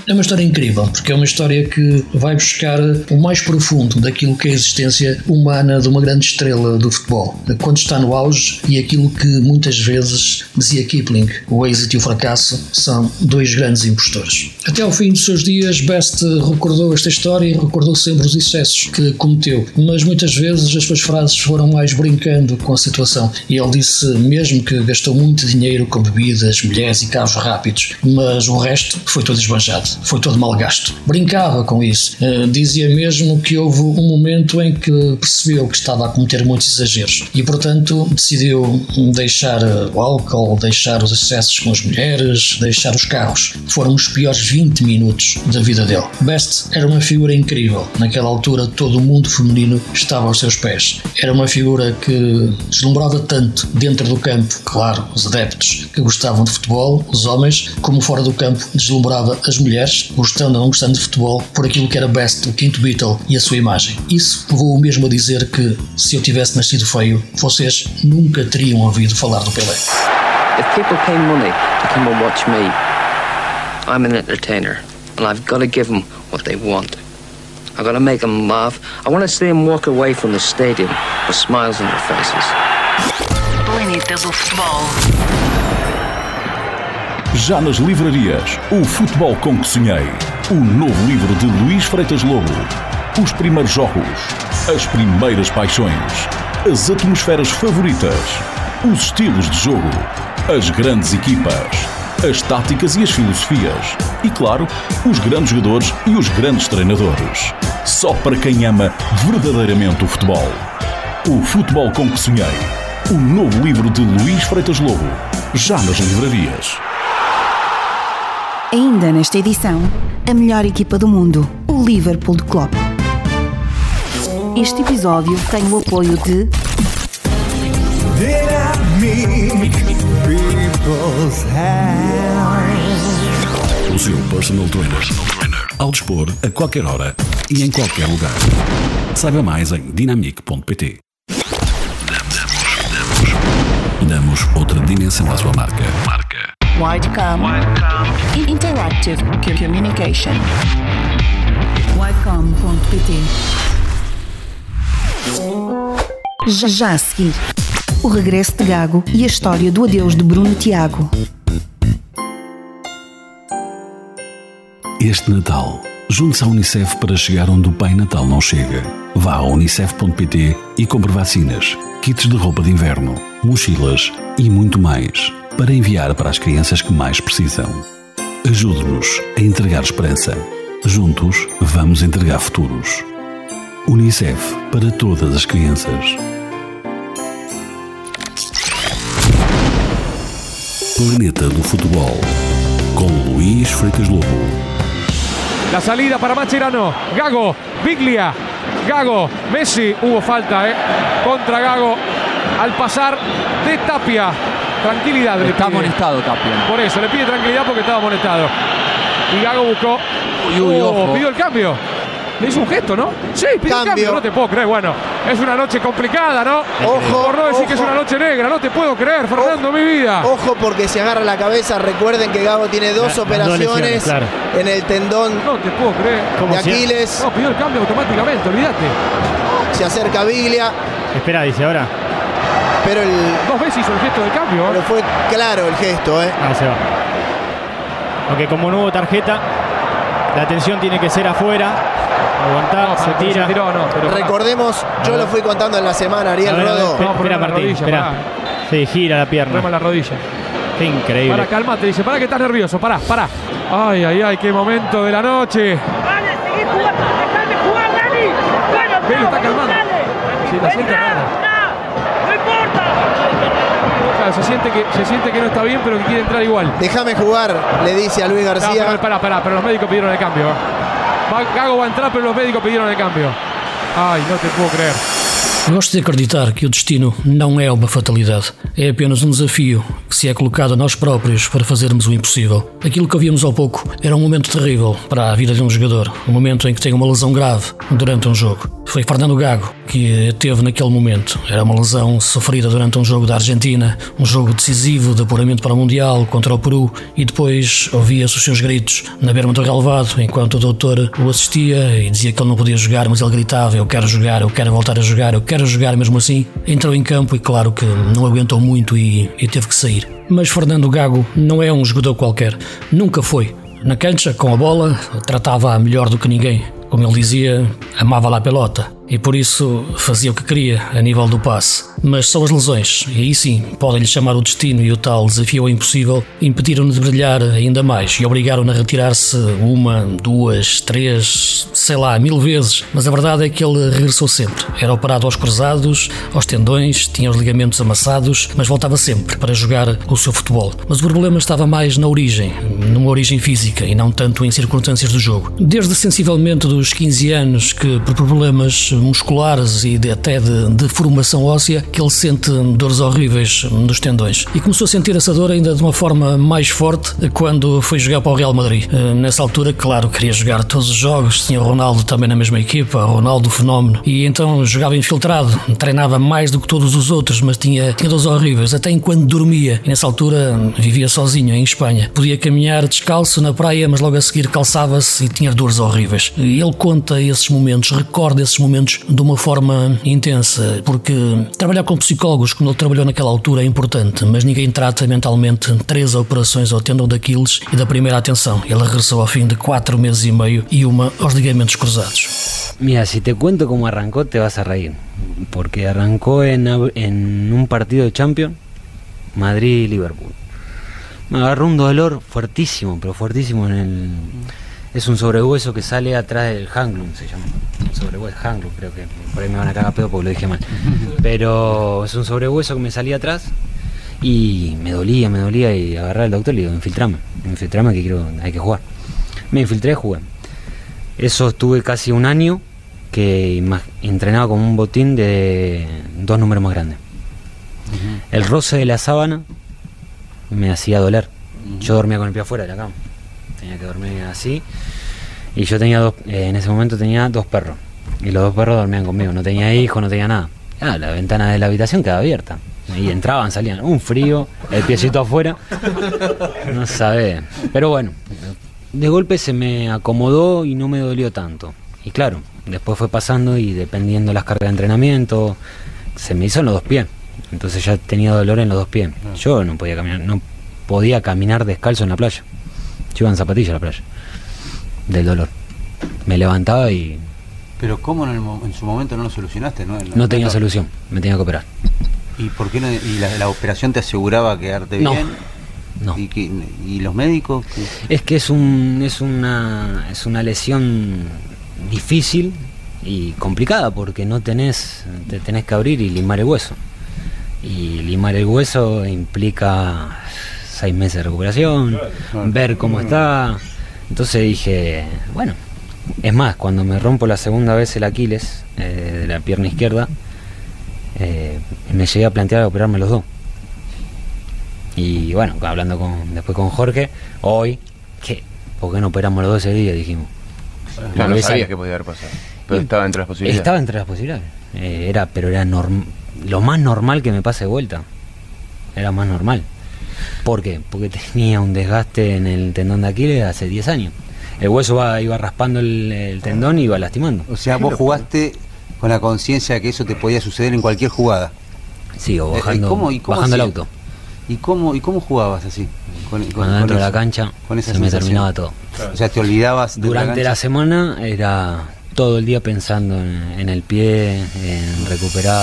É uma história incrível, porque é uma história que vai buscar o mais profundo daquilo que é a existência humana de uma grande estrela do futebol, quando está no auge, e aquilo que muitas vezes dizia Kipling: o êxito e o fracasso são dois grandes impostores. Até ao fim dos seus dias, Best recordou esta história e recordou sempre os excessos que cometeu, mas muitas vezes as suas frases foram mais brincando com a situação, e ele disse mesmo que gastou muito dinheiro com bebidas, mulheres e carros rápidos, mas o resto foi todo esbanjado, foi todo mal gasto. Brincava com isso, uh, dizia mesmo que houve um momento em que percebeu que estava a cometer muitos exageros e, portanto, decidiu deixar o álcool, deixar os excessos com as mulheres, deixar os carros. Foram os piores vinte minutos da vida dele. Best era uma figura incrível. Naquela altura, todo o mundo feminino estava aos seus pés. Era uma figura que deslumbrava tanto dentro do campo, claro, os adeptos que gostavam de futebol, os homens, como fora do campo, deslumbrava as mulheres, gostando ou não gostando de futebol, por aquilo que era Best, o quinto Beatle, e a sua imagem. Isso levou-o mesmo a dizer que, se eu tivesse nascido feio, vocês nunca teriam ouvido falar do Pelé. If people pay money to come and watch me, I'm an entertainer, and I've got to give them what they want. I've got to make them laugh. I want to see them walk away from the stadium with smiles on their faces. Planeta do Futebol. Já nas livrarias, o futebol com que sonhei. O novo livro de Luís Freitas Lobo. Os primeiros jogos, as primeiras paixões, as atmosferas favoritas, os estilos de jogo, as grandes equipas, as táticas e as filosofias e, claro, os grandes jogadores e os grandes treinadores. Só para quem ama verdadeiramente o futebol. O futebol com que sonhei. O novo livro de Luís Freitas Lobo. Já nas livrarias. Ainda nesta edição, a melhor equipa do mundo, o Liverpool de Klopp. Este episódio tem o apoio de o seu personal trainer, ao dispor a qualquer hora e em qualquer lugar. Saiba mais em dinamic ponto pt. Damos outra dimensão à sua marca. Marca. Widecom. Interactive Communication. widecom ponto pt. Já, já a seguir, o regresso de Gago e a história do adeus de Bruno Tiago. Este Natal, junte-se à Unicef para chegar onde o Pai Natal não chega. Vá a unicef ponto pt e compre vacinas, kits de roupa de inverno, mochilas e muito mais para enviar para as crianças que mais precisam. Ajude-nos a entregar esperança. Juntos, vamos entregar futuros. Unicef para todas as crianças. Planeta do Futebol com Luís Freitas Lobo. La salida para Mascherano, Gago, Biglia, Gago, Messi, hubo falta eh, contra Gago al pasar de Tapia. Tranquilidad. Está pide. amonestado Tapia. Por eso, le pide tranquilidad porque estaba amonestado. Y Gago buscó, uy, uy, oh, ojo. pidió el cambio. Le hizo un gesto, ¿no? Sí, pidió Cambio. el cambio, no te puedo creer. Bueno, es una noche complicada, ¿no? Ojo, Por no decir ojo. que es una noche negra, no te puedo creer, Fernando, mi vida. Ojo porque se agarra la cabeza. Recuerden que Gago tiene dos La- operaciones las dos lesiones, claro. en el tendón No te puedo creer. de Aquiles. No, pidió el cambio automáticamente, olvídate. Se acerca Biglia, Espera, dice ahora. pero el Dos veces hizo el gesto del cambio. pero ¿eh? fue claro el gesto, ¿eh? Ah, se va. Aunque como no hubo tarjeta, la atención tiene que ser afuera. Aguantar, No, se pero tira. se tiró, no, pero pará. Recordemos, yo lo fui contando en la semana, Ariel A ver, a ver, Rodo. espera, No, espera, problema en la Martín, rodilla, espera. pará. Sí, gira la pierna. Rema la rodilla. Qué increíble. Para, calmate, dice, para que estás nervioso, pará, pará. Ay, ay, ay, qué momento de la noche. Vale, seguí jugando, dejame jugar, Dani. Bueno, Ve, lo está vamos, calmando. dale. Sí, la siente Entra, rara. entra. No importa. Claro, se siente, que, se siente que no está bien, pero que quiere entrar igual. Déjame jugar, le dice a Luis No, García. pero, pará, pará, pero los médicos pidieron el cambio. ¿eh? Va- Gago va a entrar, pero los médicos pidieron el cambio. Ay, no te puedo creer. Gosto de acreditar que o destino não é uma fatalidade, é apenas um desafio que se é colocado a nós próprios para fazermos o impossível. Aquilo que ouvimos há pouco era um momento terrível para a vida de um jogador, um momento em que tem uma lesão grave durante um jogo. Foi Fernando Gago que teve naquele momento. Era uma lesão sofrida durante um jogo da Argentina, um jogo decisivo de apuramento para o Mundial contra o Peru, e depois ouvia-se os seus gritos na berma do relevado enquanto o doutor o assistia e dizia que ele não podia jogar, mas ele gritava: eu quero jogar, eu quero voltar a jogar, eu quero jogar mesmo assim. Entrou em campo e claro que não aguentou muito e, e teve que sair. Mas Fernando Gago não é um jogador qualquer, nunca foi. Na cancha, com a bola, tratava-a melhor do que ninguém. Como ele dizia, amava lá a pelota e por isso fazia o que queria a nível do passe. Mas são as lesões, e aí sim podem-lhe chamar o destino, e o tal desafio ao impossível impediram-no de brilhar ainda mais e obrigaram-no a retirar-se uma, duas, três, sei lá, mil vezes. Mas a verdade é que ele regressou sempre. Era operado aos cruzados, aos tendões, tinha os ligamentos amassados, mas voltava sempre para jogar o seu futebol. Mas o problema estava mais na origem, numa origem física e não tanto em circunstâncias do jogo. Desde sensivelmente dos quinze anos que, por problemas musculares e de, até de, de formação óssea, que ele sente dores horríveis nos tendões. E começou a sentir essa dor ainda de uma forma mais forte quando foi jogar para o Real Madrid. Nessa altura, claro, queria jogar todos os jogos, tinha o Ronaldo também na mesma equipa, o Ronaldo fenómeno, e então jogava infiltrado, treinava mais do que todos os outros, mas tinha, tinha dores horríveis, até enquanto dormia. E nessa altura vivia sozinho em Espanha. Podia caminhar descalço na praia, mas logo a seguir calçava-se e tinha dores horríveis. E ele conta esses momentos, recorda esses momentos de uma forma intensa, porque trabalhar com psicólogos, como ele trabalhou naquela altura, é importante, mas ninguém trata mentalmente três operações ao tendão de Aquiles e da primeira atenção. Ele regressou ao fim de quatro meses e meio e uma aos ligamentos cruzados. Mira, si te cuento cómo arrancó te vas a reír, porque arrancó en, en un partido de Champions, Madrid y Liverpool. Me agarró un dolor fuertísimo, pero fuertísimo en el... Es un sobrehueso que sale atrás del Hanglum, se llama. Sobrehueso, Hanglum, creo que por ahí me van a cagar pedo porque lo dije mal. Pero es un sobrehueso que me salía atrás y me dolía, me dolía y agarré al doctor y le digo, infiltrame, infiltrame que quiero, hay que jugar. Me infiltré, jugué. Eso estuve casi un año que entrenaba como un botín de dos números más grandes. Uh-huh. El roce de la sábana me hacía doler. Uh-huh. Yo dormía con el pie afuera de la cama. Tenía que dormir así y yo tenía dos, eh, en ese momento tenía dos perros y los dos perros dormían conmigo, no tenía hijos, no tenía nada. Ah, la ventana de la habitación quedaba abierta y entraban, salían, un frío, el piecito afuera, no sabés, pero bueno, de golpe se me acomodó y no me dolió tanto. Y claro, después fue pasando y dependiendo de las cargas de entrenamiento se me hizo en los dos pies, entonces ya tenía dolor en los dos pies. Yo no podía caminar, no podía caminar descalzo en la playa. Yo iba en zapatillas a la playa, del dolor. Me levantaba y... Pero ¿cómo en, el, en su momento no lo solucionaste? No, no tenía solución, me tenía que operar. ¿Y por qué no, y la, la operación te aseguraba quedarte no, bien? No. ¿Y, qué, y los médicos? ¿Qué? Es que es un es una es una lesión difícil y complicada porque no tenés, te tenés que abrir y limar el hueso. Y limar el hueso implica seis meses de recuperación, ver cómo está. Entonces dije, bueno, es más, cuando me rompo la segunda vez el Aquiles eh, de la pierna izquierda, eh, me llegué a plantear operarme los dos. Y bueno, hablando con, después con Jorge, hoy, ¿qué? ¿Por qué no operamos los dos ese día? Dijimos. Claro, no sabías que podía haber pasado, pero y estaba entre las posibilidades. Estaba entre las posibilidades, eh, era, pero era norm, lo más normal que me pase de vuelta, era más normal. ¿Por qué? Porque tenía un desgaste en el tendón de Aquiles hace diez años. El hueso va, iba raspando el, el tendón y iba lastimando. O sea, vos jugaste con la conciencia de que eso te podía suceder en cualquier jugada. Sí, o bajando, ¿Y cómo, y cómo bajando el auto. ¿Y cómo, ¿Y cómo jugabas así? Con, con, Cuando dentro de la cancha con esa se sensación. Me terminaba todo. O sea, te olvidabas de Durante la, la semana era todo el día pensando en, en el pie, en recuperar.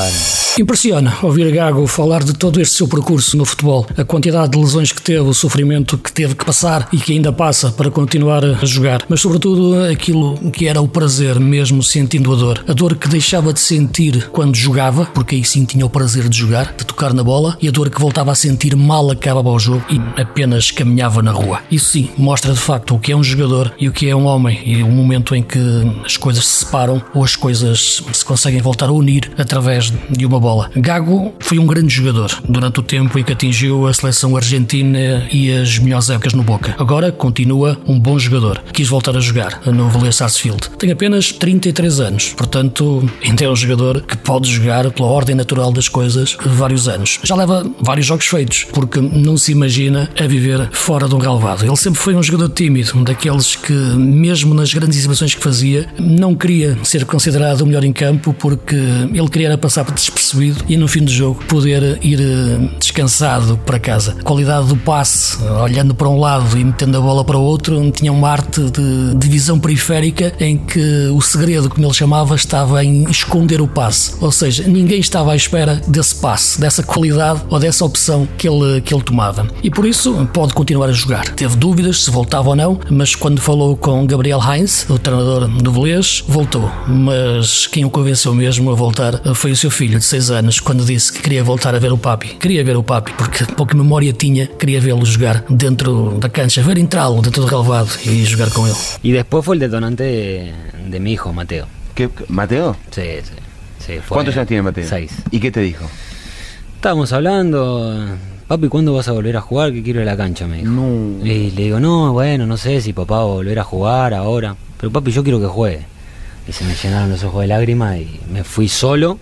Impressiona ouvir Gago falar de todo este seu percurso no futebol, a quantidade de lesões que teve, o sofrimento que teve que passar e que ainda passa para continuar a jogar, mas sobretudo aquilo que era o prazer mesmo sentindo a dor, a dor que deixava de sentir quando jogava, porque aí sim tinha o prazer de jogar, de tocar na bola, e a dor que voltava a sentir mal acabava o jogo e apenas caminhava na rua. Isso sim, mostra de facto o que é um jogador e o que é um homem, e o momento em que as coisas se separam ou as coisas se conseguem voltar a unir através de uma bola. Gago foi um grande jogador durante o tempo em que atingiu a seleção argentina e as melhores épocas no Boca. Agora continua um bom jogador. Quis voltar a jogar no Vélez Sarsfield. Tem apenas trinta e três anos, portanto ainda é um jogador que pode jogar pela ordem natural das coisas vários anos. Já leva vários jogos feitos, porque não se imagina a viver fora de um relvado. Ele sempre foi um jogador tímido, um daqueles que mesmo nas grandes exibições que fazia não queria ser considerado o melhor em campo, porque ele queria passar por despercebido e no fim do jogo poder ir descansado para casa. A qualidade do passe, olhando para um lado e metendo a bola para o outro, tinha uma arte de divisão periférica em que o segredo, como ele chamava, estava em esconder o passe, ou seja, ninguém estava à espera desse passe, dessa qualidade ou dessa opção que ele, que ele tomava, e por isso pode continuar a jogar. Teve dúvidas se voltava ou não, mas quando falou com Gabriel Heinz, o treinador do Vélez, voltou, mas quem o convenceu mesmo a voltar foi o seu filho de seis anos, quando disse que queria voltar a ver o papi, queria ver o papi, porque pouca memória tinha, queria vê-lo jogar dentro da cancha, ver entrá-lo dentro do relvado e jogar com ele. Y después fue el detonante de, de mi hijo, Mateo. ¿Qué? ¿Mateo? Sí, sí. sí fue ¿Cuántos años tiene Mateo? Seis. ¿Y qué te dijo? Estábamos hablando, papi, ¿cuándo vas a volver a jugar? Que quiero ir a la cancha, me dijo. No. Y le digo, no, bueno, no sé si papá va a volver a jugar ahora, pero papi, yo quiero que juegue. Y se me llenaron los ojos de lágrimas y me fui solo.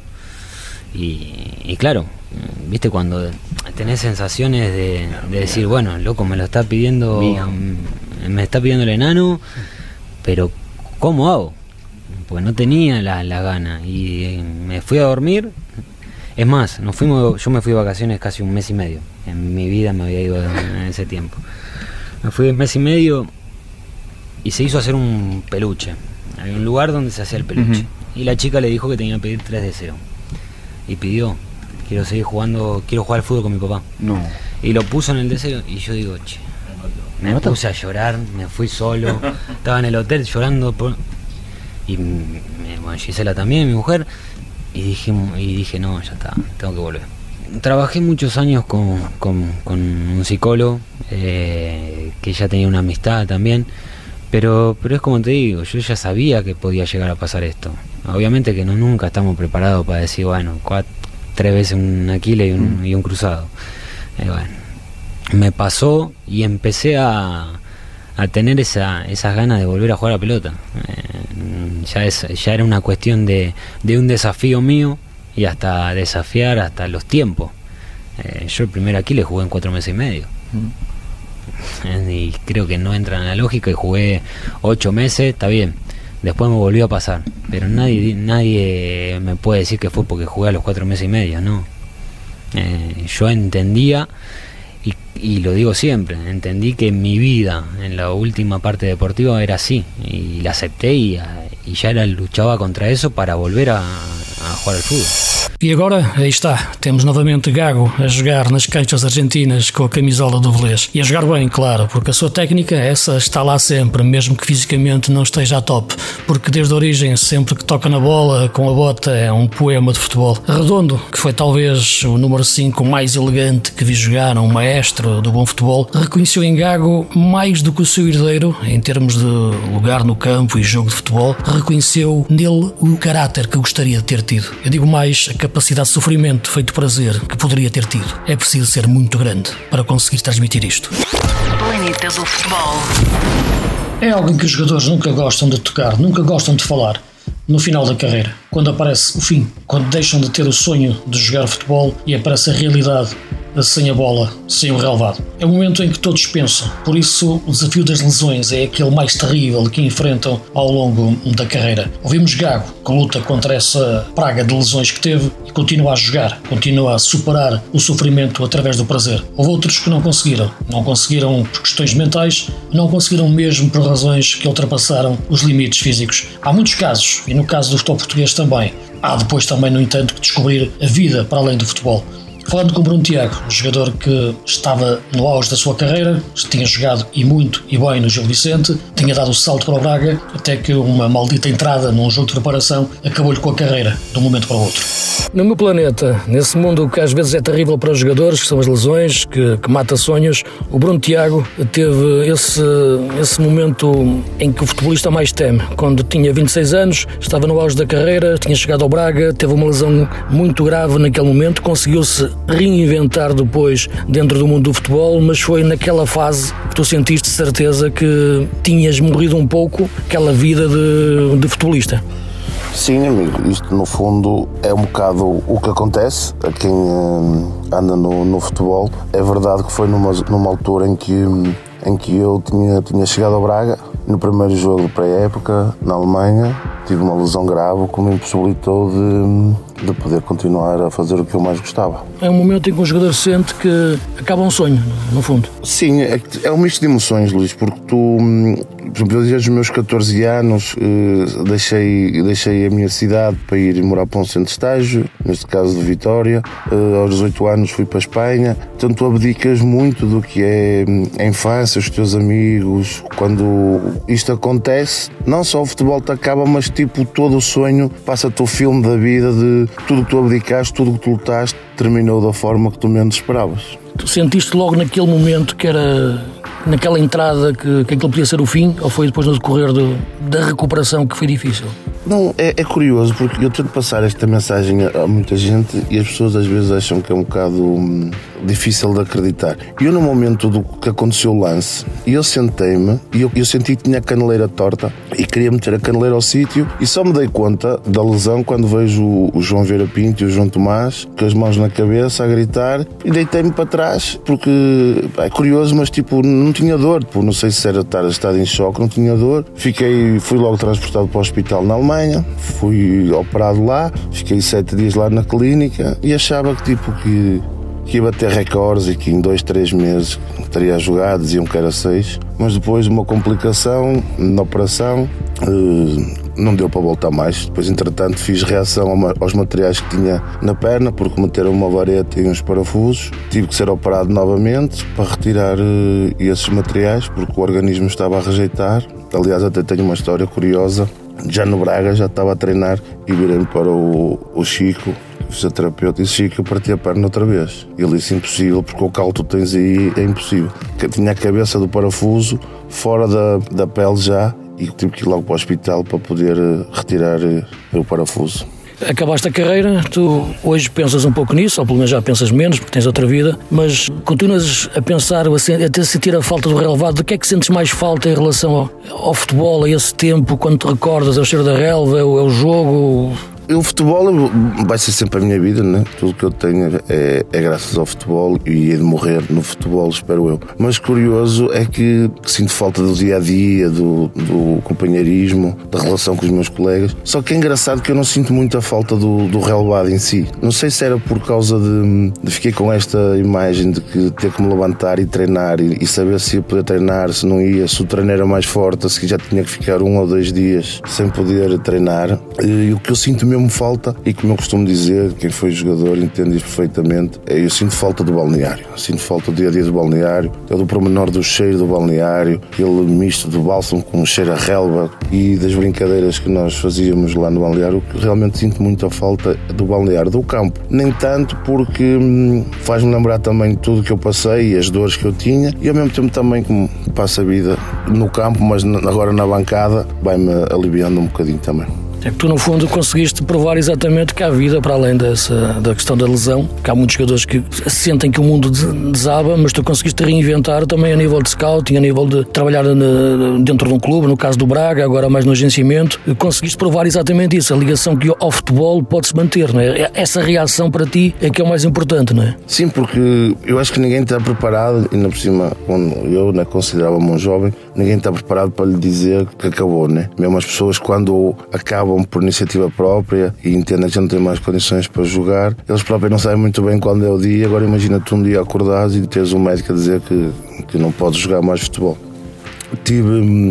Y, y claro, viste, cuando tenés sensaciones de, de decir, bueno, loco, me lo está pidiendo, me está pidiendo el enano, pero ¿cómo hago? Pues no tenía la, la gana y me fui a dormir. Es más, nos fuimos, yo me fui de vacaciones casi un mes y medio. En mi vida me había ido en ese tiempo. Me fui un mes y medio y se hizo hacer un peluche. Había un lugar donde se hacía el peluche. Uh-huh. Y la chica le dijo que tenía que pedir tres deseos. Y pidió, quiero seguir jugando, quiero jugar al fútbol con mi papá. No. Y lo puso en el deseo y yo digo, che, me puse a llorar, me fui solo, estaba en el hotel llorando por... y me, bueno, Gisela también, mi mujer, y dije, y dije no, ya está, tengo que volver. Trabajé muchos años con, con, con un psicólogo, eh, que ya tenía una amistad también, pero, pero es como te digo, yo ya sabía que podía llegar a pasar esto. Obviamente que no nunca estamos preparados para decir, bueno, cuatro, tres veces un Aquiles y un, mm. y un cruzado. Eh, bueno, me pasó y empecé a, a tener esa, esas ganas de volver a jugar a pelota. Eh, ya, es, ya era una cuestión de, de un desafío mío y hasta desafiar hasta los tiempos. Eh, yo el primer Aquiles jugué en cuatro meses y medio. Mm. Y creo que no entra en la lógica y jugué ocho meses, está bien. Después me volvió a pasar, pero nadie nadie me puede decir que fue porque jugué a los cuatro meses y medio, no. Eh, yo entendía, y, y lo digo siempre, entendí que mi vida en la última parte deportiva era así, y la acepté y, y já era, luchava contra eso para volver a, a jugar al fútbol. E agora, aí está, temos novamente Gago a jogar nas canchas argentinas com a camisola do Vélez. E a jogar bem, claro, porque a sua técnica, essa está lá sempre, mesmo que fisicamente não esteja a top. Porque desde a origem, sempre que toca na bola, com a bota, é um poema de futebol. Redondo, que foi talvez o número cinco mais elegante que vi jogar, um maestro do bom futebol, reconheceu em Gago mais do que o seu herdeiro, em termos de lugar no campo e jogo de futebol, reconheceu nele o caráter que gostaria de ter tido. Eu digo mais, a capacidade de sofrimento feito prazer que poderia ter tido. É preciso ser muito grande para conseguir transmitir isto. Planeta do Futebol. É algo em que os jogadores nunca gostam de tocar, nunca gostam de falar. No final da carreira, quando aparece o fim, quando deixam de ter o sonho de jogar futebol e aparece a realidade sem a bola, sem o relevado. É o momento em que todos pensam, por isso o desafio das lesões é aquele mais terrível que enfrentam ao longo da carreira. Ouvimos Gago, que luta contra essa praga de lesões que teve e continua a jogar, continua a superar o sofrimento através do prazer. Houve outros que não conseguiram, não conseguiram por questões mentais, não conseguiram mesmo por razões que ultrapassaram os limites físicos. Há muitos casos, e no caso do futebol português também. Há depois também, no entanto, que descobrir a vida para além do futebol. Falando com o Bruno Tiago, um jogador que estava no auge da sua carreira, tinha jogado e muito e bem no Gil Vicente, tinha dado o salto para o Braga, até que uma maldita entrada num jogo de preparação acabou-lhe com a carreira, de um momento para o outro. No meu planeta, nesse mundo que às vezes é terrível para os jogadores, que são as lesões, que, que mata sonhos, o Bruno Tiago teve esse, esse momento em que o futebolista mais teme. Quando tinha vinte e seis anos, estava no auge da carreira, tinha chegado ao Braga, teve uma lesão muito grave naquele momento, conseguiu-se reinventar depois dentro do mundo do futebol, mas foi naquela fase que tu sentiste certeza que tinhas morrido um pouco aquela vida de, de futebolista. Sim, amigo, isto no fundo é um bocado o que acontece a quem uh, anda no, no futebol. É verdade que foi numa, numa altura em que, em que eu tinha, tinha chegado ao Braga, no primeiro jogo de pré-época, na Alemanha, tive uma lesão grave que me impossibilitou de, de poder continuar a fazer o que eu mais gostava. É um momento em que um jogador sente que acaba um sonho, no fundo. Sim, é, é um misto de emoções, Luís, porque tu, por exemplo, desde os meus catorze anos eh, deixei, deixei a minha cidade para ir morar para um centro de estágio, neste caso de Vitória. Eh, aos dezoito anos fui para a Espanha. Então tu abdicas muito do que é a infância, os teus amigos. Quando isto acontece, não só o futebol te acaba, mas tipo todo o sonho, passa-te o filme da vida de tudo que tu abdicaste, tudo que tu lutaste, terminou da forma que tu menos esperavas. Tu sentiste logo naquele momento que era naquela entrada que, que aquilo podia ser o fim, ou foi depois no decorrer do, da recuperação que foi difícil? Não, é, é curioso porque eu tento passar esta mensagem a, a muita gente e as pessoas às vezes acham que é um bocado hum, difícil de acreditar. Eu no momento do que aconteceu o lance, eu sentei-me e eu, eu senti que tinha a caneleira torta e queria meter a caneleira ao sítio e só me dei conta da lesão quando vejo o, o João Vieira Pinto e o João Tomás com as mãos na cabeça a gritar e deitei-me para trás porque é curioso, mas tipo não tinha dor, tipo, não sei se era estar estado em choque, não tinha dor. Fiquei, fui logo transportado para o hospital na Alemanha, fui operado lá, fiquei sete dias lá na clínica e achava que tipo que, que ia bater recordes e que em dois, três meses estaria jogado, diziam que era seis, mas depois de uma complicação na operação não deu para voltar mais. Depois entretanto fiz reação aos materiais que tinha na perna porque meteram uma vareta e uns parafusos, tive que ser operado novamente para retirar esses materiais porque o organismo estava a rejeitar. Aliás, até tenho uma história curiosa. Já no Braga já estava a treinar e virei-me para o, o Chico, o fisioterapeuta, e disse: Chico, eu parti a perna outra vez. Ele disse: impossível, porque o calo que tu tens aí é impossível. Eu tinha a cabeça do parafuso fora da, da pele já e tive que ir logo para o hospital para poder retirar o parafuso. Acabaste a carreira, tu hoje pensas um pouco nisso, ou pelo menos já pensas menos porque tens outra vida, mas continuas a pensar, a sentir a falta do relevado. Do que é que sentes mais falta em relação ao, ao futebol, a esse tempo, quando te recordas? É o cheiro da relva, é o, é o jogo? O futebol vai ser sempre a minha vida, né? Tudo que eu tenho é, é graças ao futebol e é de morrer no futebol, espero eu. Mas curioso é que sinto falta do dia-a-dia, do, do companheirismo, da relação com os meus colegas. Só que é engraçado que eu não sinto muita falta do, do relevado em si. Não sei se era por causa de, de fiquei com esta imagem de que ter que me levantar e treinar e, e saber se ia poder treinar, se não ia, se o treino era mais forte, se já tinha que ficar um ou dois dias sem poder treinar. E o que eu sinto mesmo falta, e como eu costumo dizer, quem foi jogador entende isso perfeitamente, é eu sinto falta do balneário, sinto falta do dia a dia do balneário, do pormenor do cheiro do balneário, aquele misto do bálsamo com cheiro a relva e das brincadeiras que nós fazíamos lá no balneário. Que realmente sinto muita falta do balneário, do campo, nem tanto porque hum, faz-me lembrar também tudo que eu passei e as dores que eu tinha, e ao mesmo tempo também como passo a vida no campo, mas agora na bancada vai-me aliviando um bocadinho também. É que tu, no fundo, conseguiste provar exatamente que há vida para além dessa, da questão da lesão, que há muitos jogadores que sentem que o mundo desaba, mas tu conseguiste reinventar também a nível de scouting, a nível de trabalhar dentro de um clube, no caso do Braga, agora mais no agenciamento, conseguiste provar exatamente isso, a ligação que ao futebol pode-se manter, não é? Essa reação para ti é que é o mais importante, não é? Sim, porque eu acho que ninguém está preparado, ainda por cima, quando eu né, considerava-me um jovem, ninguém está preparado para lhe dizer que acabou, né? Mesmo as pessoas, quando acabam por iniciativa própria e entendem que já não têm mais condições para jogar, eles próprios não sabem muito bem quando é o dia. Agora imagina-te um dia acordares e teres um médico a dizer que, que não podes jogar mais futebol. Tive hum,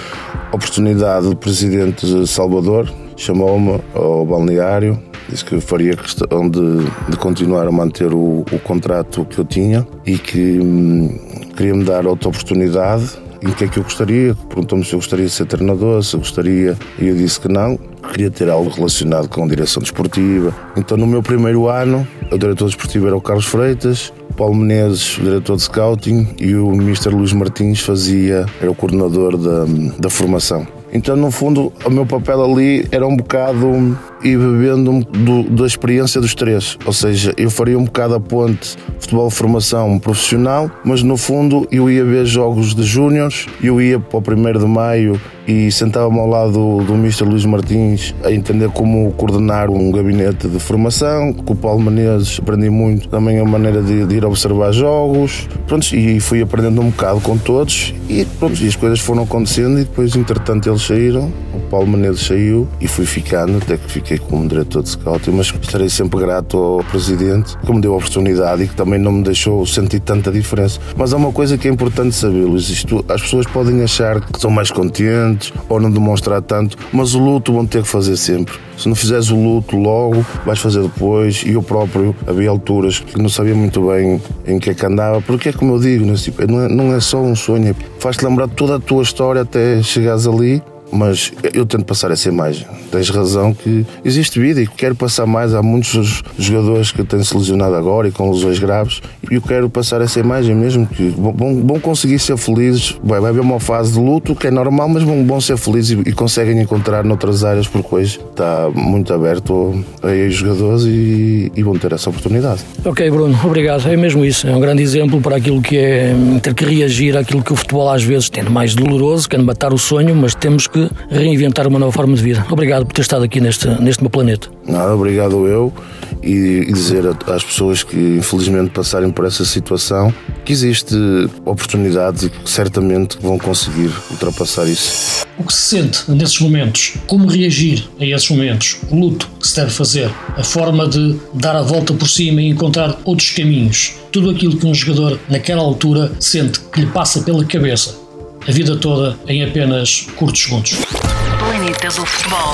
a oportunidade do presidente Salvador, chamou-me ao balneário, disse que faria questão de, de continuar a manter o, o contrato que eu tinha e que hum, queria-me dar outra oportunidade. Em que é que eu gostaria? Perguntou-me se eu gostaria de ser treinador, se eu gostaria, e eu disse que não, queria ter algo relacionado com a direção desportiva. Então, no meu primeiro ano, o diretor desportivo era o Carlos Freitas, o Paulo Menezes, o diretor de scouting, e o mister Luís Martins fazia, era o coordenador da, da formação. Então, no fundo, o meu papel ali era um bocado ir bebendo do, da experiência dos três. Ou seja, eu faria um bocado a ponte futebol de formação profissional, mas no fundo eu ia ver jogos de júniores, eu ia para o primeiro de maio e sentava-me ao lado do, do mister Luís Martins a entender como coordenar um gabinete de formação. Com o Paulo Menezes aprendi muito também a maneira de, de ir observar jogos. Pronto, e fui aprendendo um bocado com todos e, pronto, e as coisas foram acontecendo e depois, entretanto, eles saíram, o Paulo Menezes saiu e fui ficando, até que fiquei como diretor de scouting, mas estarei sempre grato ao presidente que me deu a oportunidade e que também não me deixou sentir tanta diferença. Mas há uma coisa que é importante saber, Luís, isto, as pessoas podem achar que estão mais contentes ou não demonstrar tanto, mas o luto vão ter que fazer sempre. Se não fizeres o luto logo, vais fazer depois. E eu próprio, havia alturas que não sabia muito bem em que é que andava, porque é como eu digo, não é, não é só um sonho, faz-te lembrar toda a tua história até chegares ali. Mas eu tento passar essa imagem. Tens razão que existe vida e quero passar mais. Há muitos jogadores que têm se lesionado agora e com lesões graves e eu quero passar essa imagem mesmo, que vão, vão conseguir ser felizes. Vai, vai haver uma fase de luto que é normal, mas vão, vão ser felizes e, e conseguem encontrar noutras áreas, porque hoje está muito aberto a ex-jogadores e, e vão ter essa oportunidade. Ok, Bruno, obrigado. É mesmo isso. É um grande exemplo para aquilo que é ter que reagir àquilo que o futebol às vezes tem de mais doloroso, que é matar o sonho, mas temos que reinventar uma nova forma de vida. Obrigado por ter estado aqui neste, neste meu planeta. Nada, obrigado eu, e, e dizer às pessoas que infelizmente passarem por essa situação que existe oportunidades e que certamente vão conseguir ultrapassar isso. O que se sente nesses momentos, como reagir a esses momentos, o luto que se deve fazer, a forma de dar a volta por cima e encontrar outros caminhos, tudo aquilo que um jogador naquela altura sente que lhe passa pela cabeça a vida toda em apenas curtos segundos. Planeta do Futebol.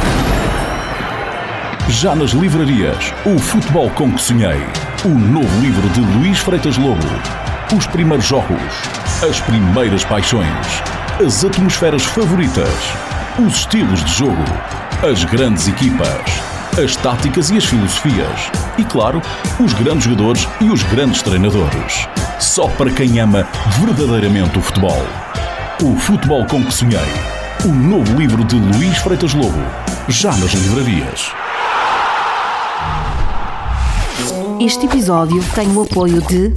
Já nas livrarias, o futebol com que sonhei. O novo livro de Luís Freitas Lobo. Os primeiros jogos, as primeiras paixões, as atmosferas favoritas, os estilos de jogo, as grandes equipas, as táticas e as filosofias e, claro, os grandes jogadores e os grandes treinadores. Só para quem ama verdadeiramente o futebol. O futebol com que sonhei. O novo livro de Luís Freitas Lobo. Já nas livrarias. Este episódio tem o apoio de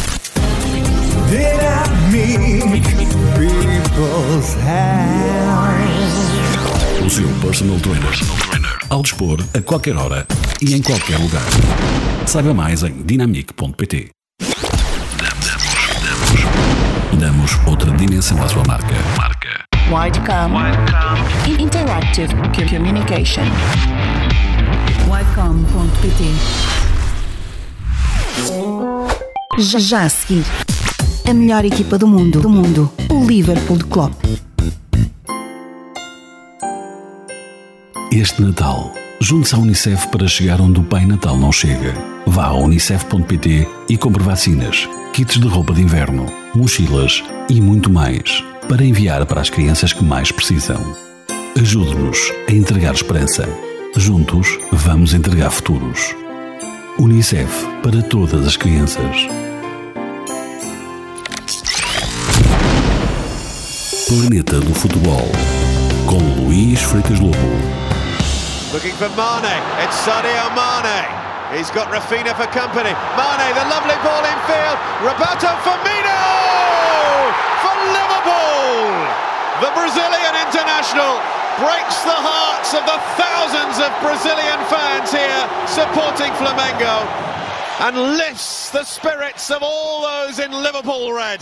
o seu personal trainer. Ao dispor, a qualquer hora e em qualquer lugar. Saiba mais em dinamic ponto pt. Damos outra dimensão à sua marca. Marca. Widecom. Interactive Communication. widecom ponto pt. Já, já a seguir, a melhor equipa do mundo, do mundo, o Liverpool Club. Este Natal, junte-se à Unicef para chegar onde o Pai Natal não chega. Vá a unicef ponto pt e compre vacinas, kits de roupa de inverno, mochilas e muito mais para enviar para as crianças que mais precisam. Ajude-nos a entregar esperança. Juntos, vamos entregar futuros. Unicef para todas as crianças. Planeta do Futebol com Luís Freitas Lobo. Looking for Mane. It's Sadio Mane. He's got Rafinha for company. Mane, the lovely ball in field. Roberto Firmino for Liverpool. The Brazilian international breaks the hearts of the thousands of Brazilian fans here supporting Flamengo and lifts the spirits of all those in Liverpool red.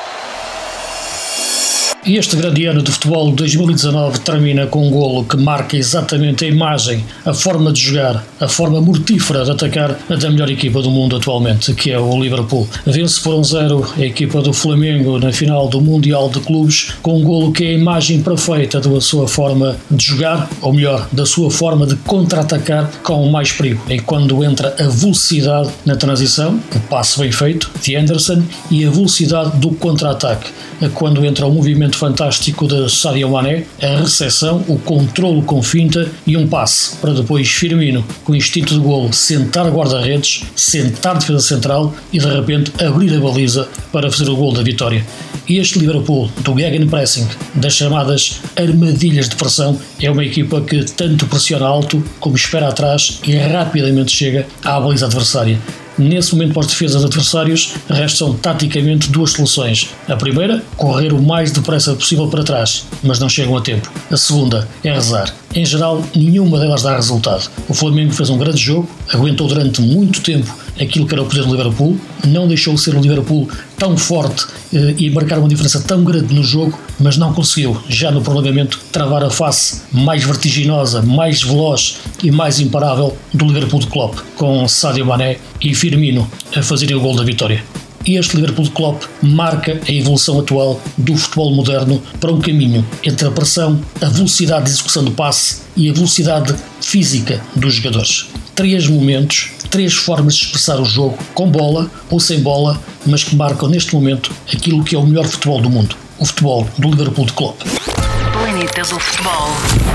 E este grande ano de futebol de dois mil e dezanove termina com um golo que marca exatamente a imagem, a forma de jogar, a forma mortífera de atacar a da melhor equipa do mundo atualmente, que é o Liverpool. Vence por um zero a equipa do Flamengo na final do Mundial de Clubes, com um golo que é a imagem perfeita da sua forma de jogar, ou melhor, da sua forma de contra-atacar com mais perigo. É quando entra a velocidade na transição, o passe bem feito de Henderson, e a velocidade do contra-ataque. É quando entra o movimento fantástico de Sadio Mané, a recepção, o controlo com finta e um passe para depois Firmino, com instinto de golo, sentar guarda-redes, sentar defesa central e de repente abrir a baliza para fazer o golo da vitória. E este Liverpool, do gegenpressing, das chamadas armadilhas de pressão, é uma equipa que tanto pressiona alto como espera atrás e rapidamente chega à baliza adversária. Nesse momento, para os defesas adversários, restam taticamente duas soluções. A primeira, correr o mais depressa possível para trás, mas não chegam a tempo. A segunda é rezar. Em geral, nenhuma delas dá resultado. O Flamengo fez um grande jogo, aguentou durante muito tempo aquilo que era o poder do Liverpool, não deixou de ser o Liverpool tão forte eh, e marcar uma diferença tão grande no jogo, mas não conseguiu, já no prolongamento, travar a face mais vertiginosa, mais veloz e mais imparável do Liverpool de Klopp, com Sadio Mané e Firmino a fazerem o gol da vitória. E este Liverpool de Klopp marca a evolução atual do futebol moderno para um caminho entre a pressão, a velocidade de execução do passe e a velocidade física dos jogadores. Três momentos, três formas de expressar o jogo, com bola ou sem bola, mas que marcam neste momento aquilo que é o melhor futebol do mundo, o futebol do Liverpool de Klopp. Planetas do Futebol.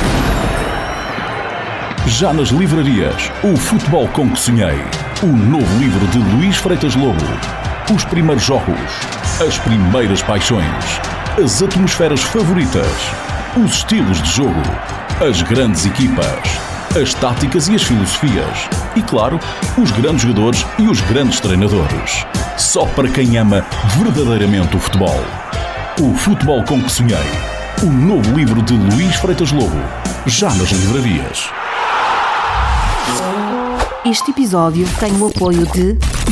Já nas livrarias, o futebol com que sonhei. O novo livro de Luís Freitas Lobo. Os primeiros jogos, as primeiras paixões, as atmosferas favoritas, os estilos de jogo, as grandes equipas, as táticas e as filosofias e, claro, os grandes jogadores e os grandes treinadores. Só para quem ama verdadeiramente o futebol. O futebol com que sonhei. O novo livro de Luís Freitas Lobo. Já nas livrarias. Este episódio tem o apoio de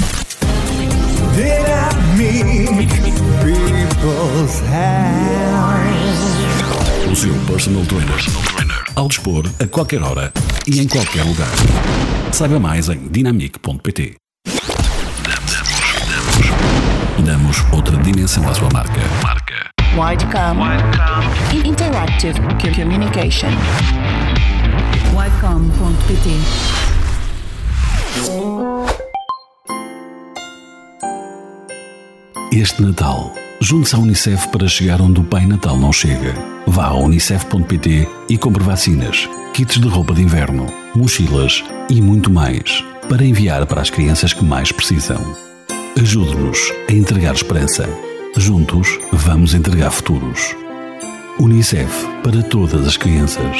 o seu personal trainer, personal trainer ao dispor a qualquer hora e em qualquer lugar. Saiba mais em dinamic ponto pt. Damos, damos, damos outra dimensão à sua marca. Marca. Widecom. Widecom. Interactive Communication. widecom ponto pt. Este Natal, junte-se à Unicef para chegar onde o Pai Natal não chega. Vá a unicef ponto pt e compre vacinas, kits de roupa de inverno, mochilas e muito mais para enviar para as crianças que mais precisam. Ajude-nos a entregar esperança. Juntos, vamos entregar futuros. Unicef para todas as crianças.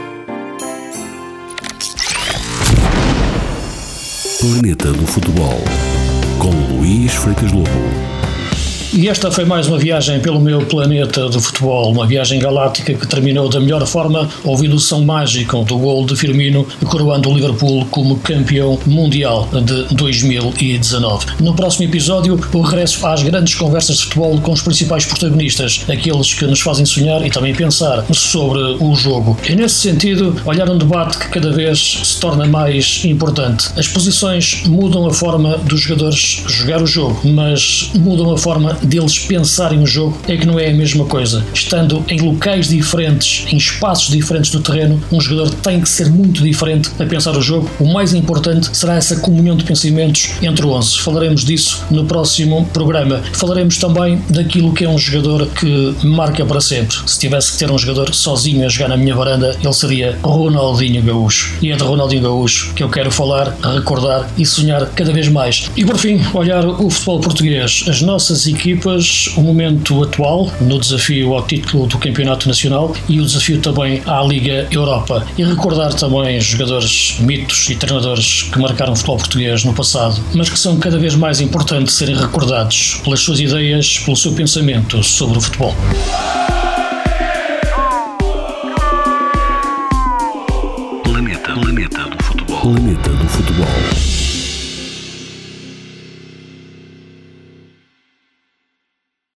Planeta do Futebol, com Luís Freitas Lobo. E esta foi mais uma viagem pelo meu planeta de futebol, uma viagem galáctica que terminou da melhor forma, ouvindo o som mágico do gol de Firmino, coroando o Liverpool como campeão mundial de dois mil e dezanove. No próximo episódio, o regresso às grandes conversas de futebol com os principais protagonistas, aqueles que nos fazem sonhar e também pensar sobre o jogo. E nesse sentido, olhar um debate que cada vez se torna mais importante. As posições mudam a forma dos jogadores jogar o jogo, mas mudam a forma deles pensarem o jogo, é que não é a mesma coisa. Estando em locais diferentes, em espaços diferentes do terreno, um jogador tem que ser muito diferente a pensar o jogo. O mais importante será essa comunhão de pensamentos entre onze. Falaremos disso no próximo programa. Falaremos também daquilo que é um jogador que marca para sempre. Se tivesse que ter um jogador sozinho a jogar na minha varanda, ele seria Ronaldinho Gaúcho. E é de Ronaldinho Gaúcho que eu quero falar, recordar e sonhar cada vez mais. E por fim, olhar o futebol português, as nossas equipes equipas, o momento atual no desafio ao título do Campeonato Nacional e o desafio também à Liga Europa. E recordar também jogadores, mitos e treinadores que marcaram o futebol português no passado, mas que são cada vez mais importantes serem recordados pelas suas ideias, pelo seu pensamento sobre o futebol.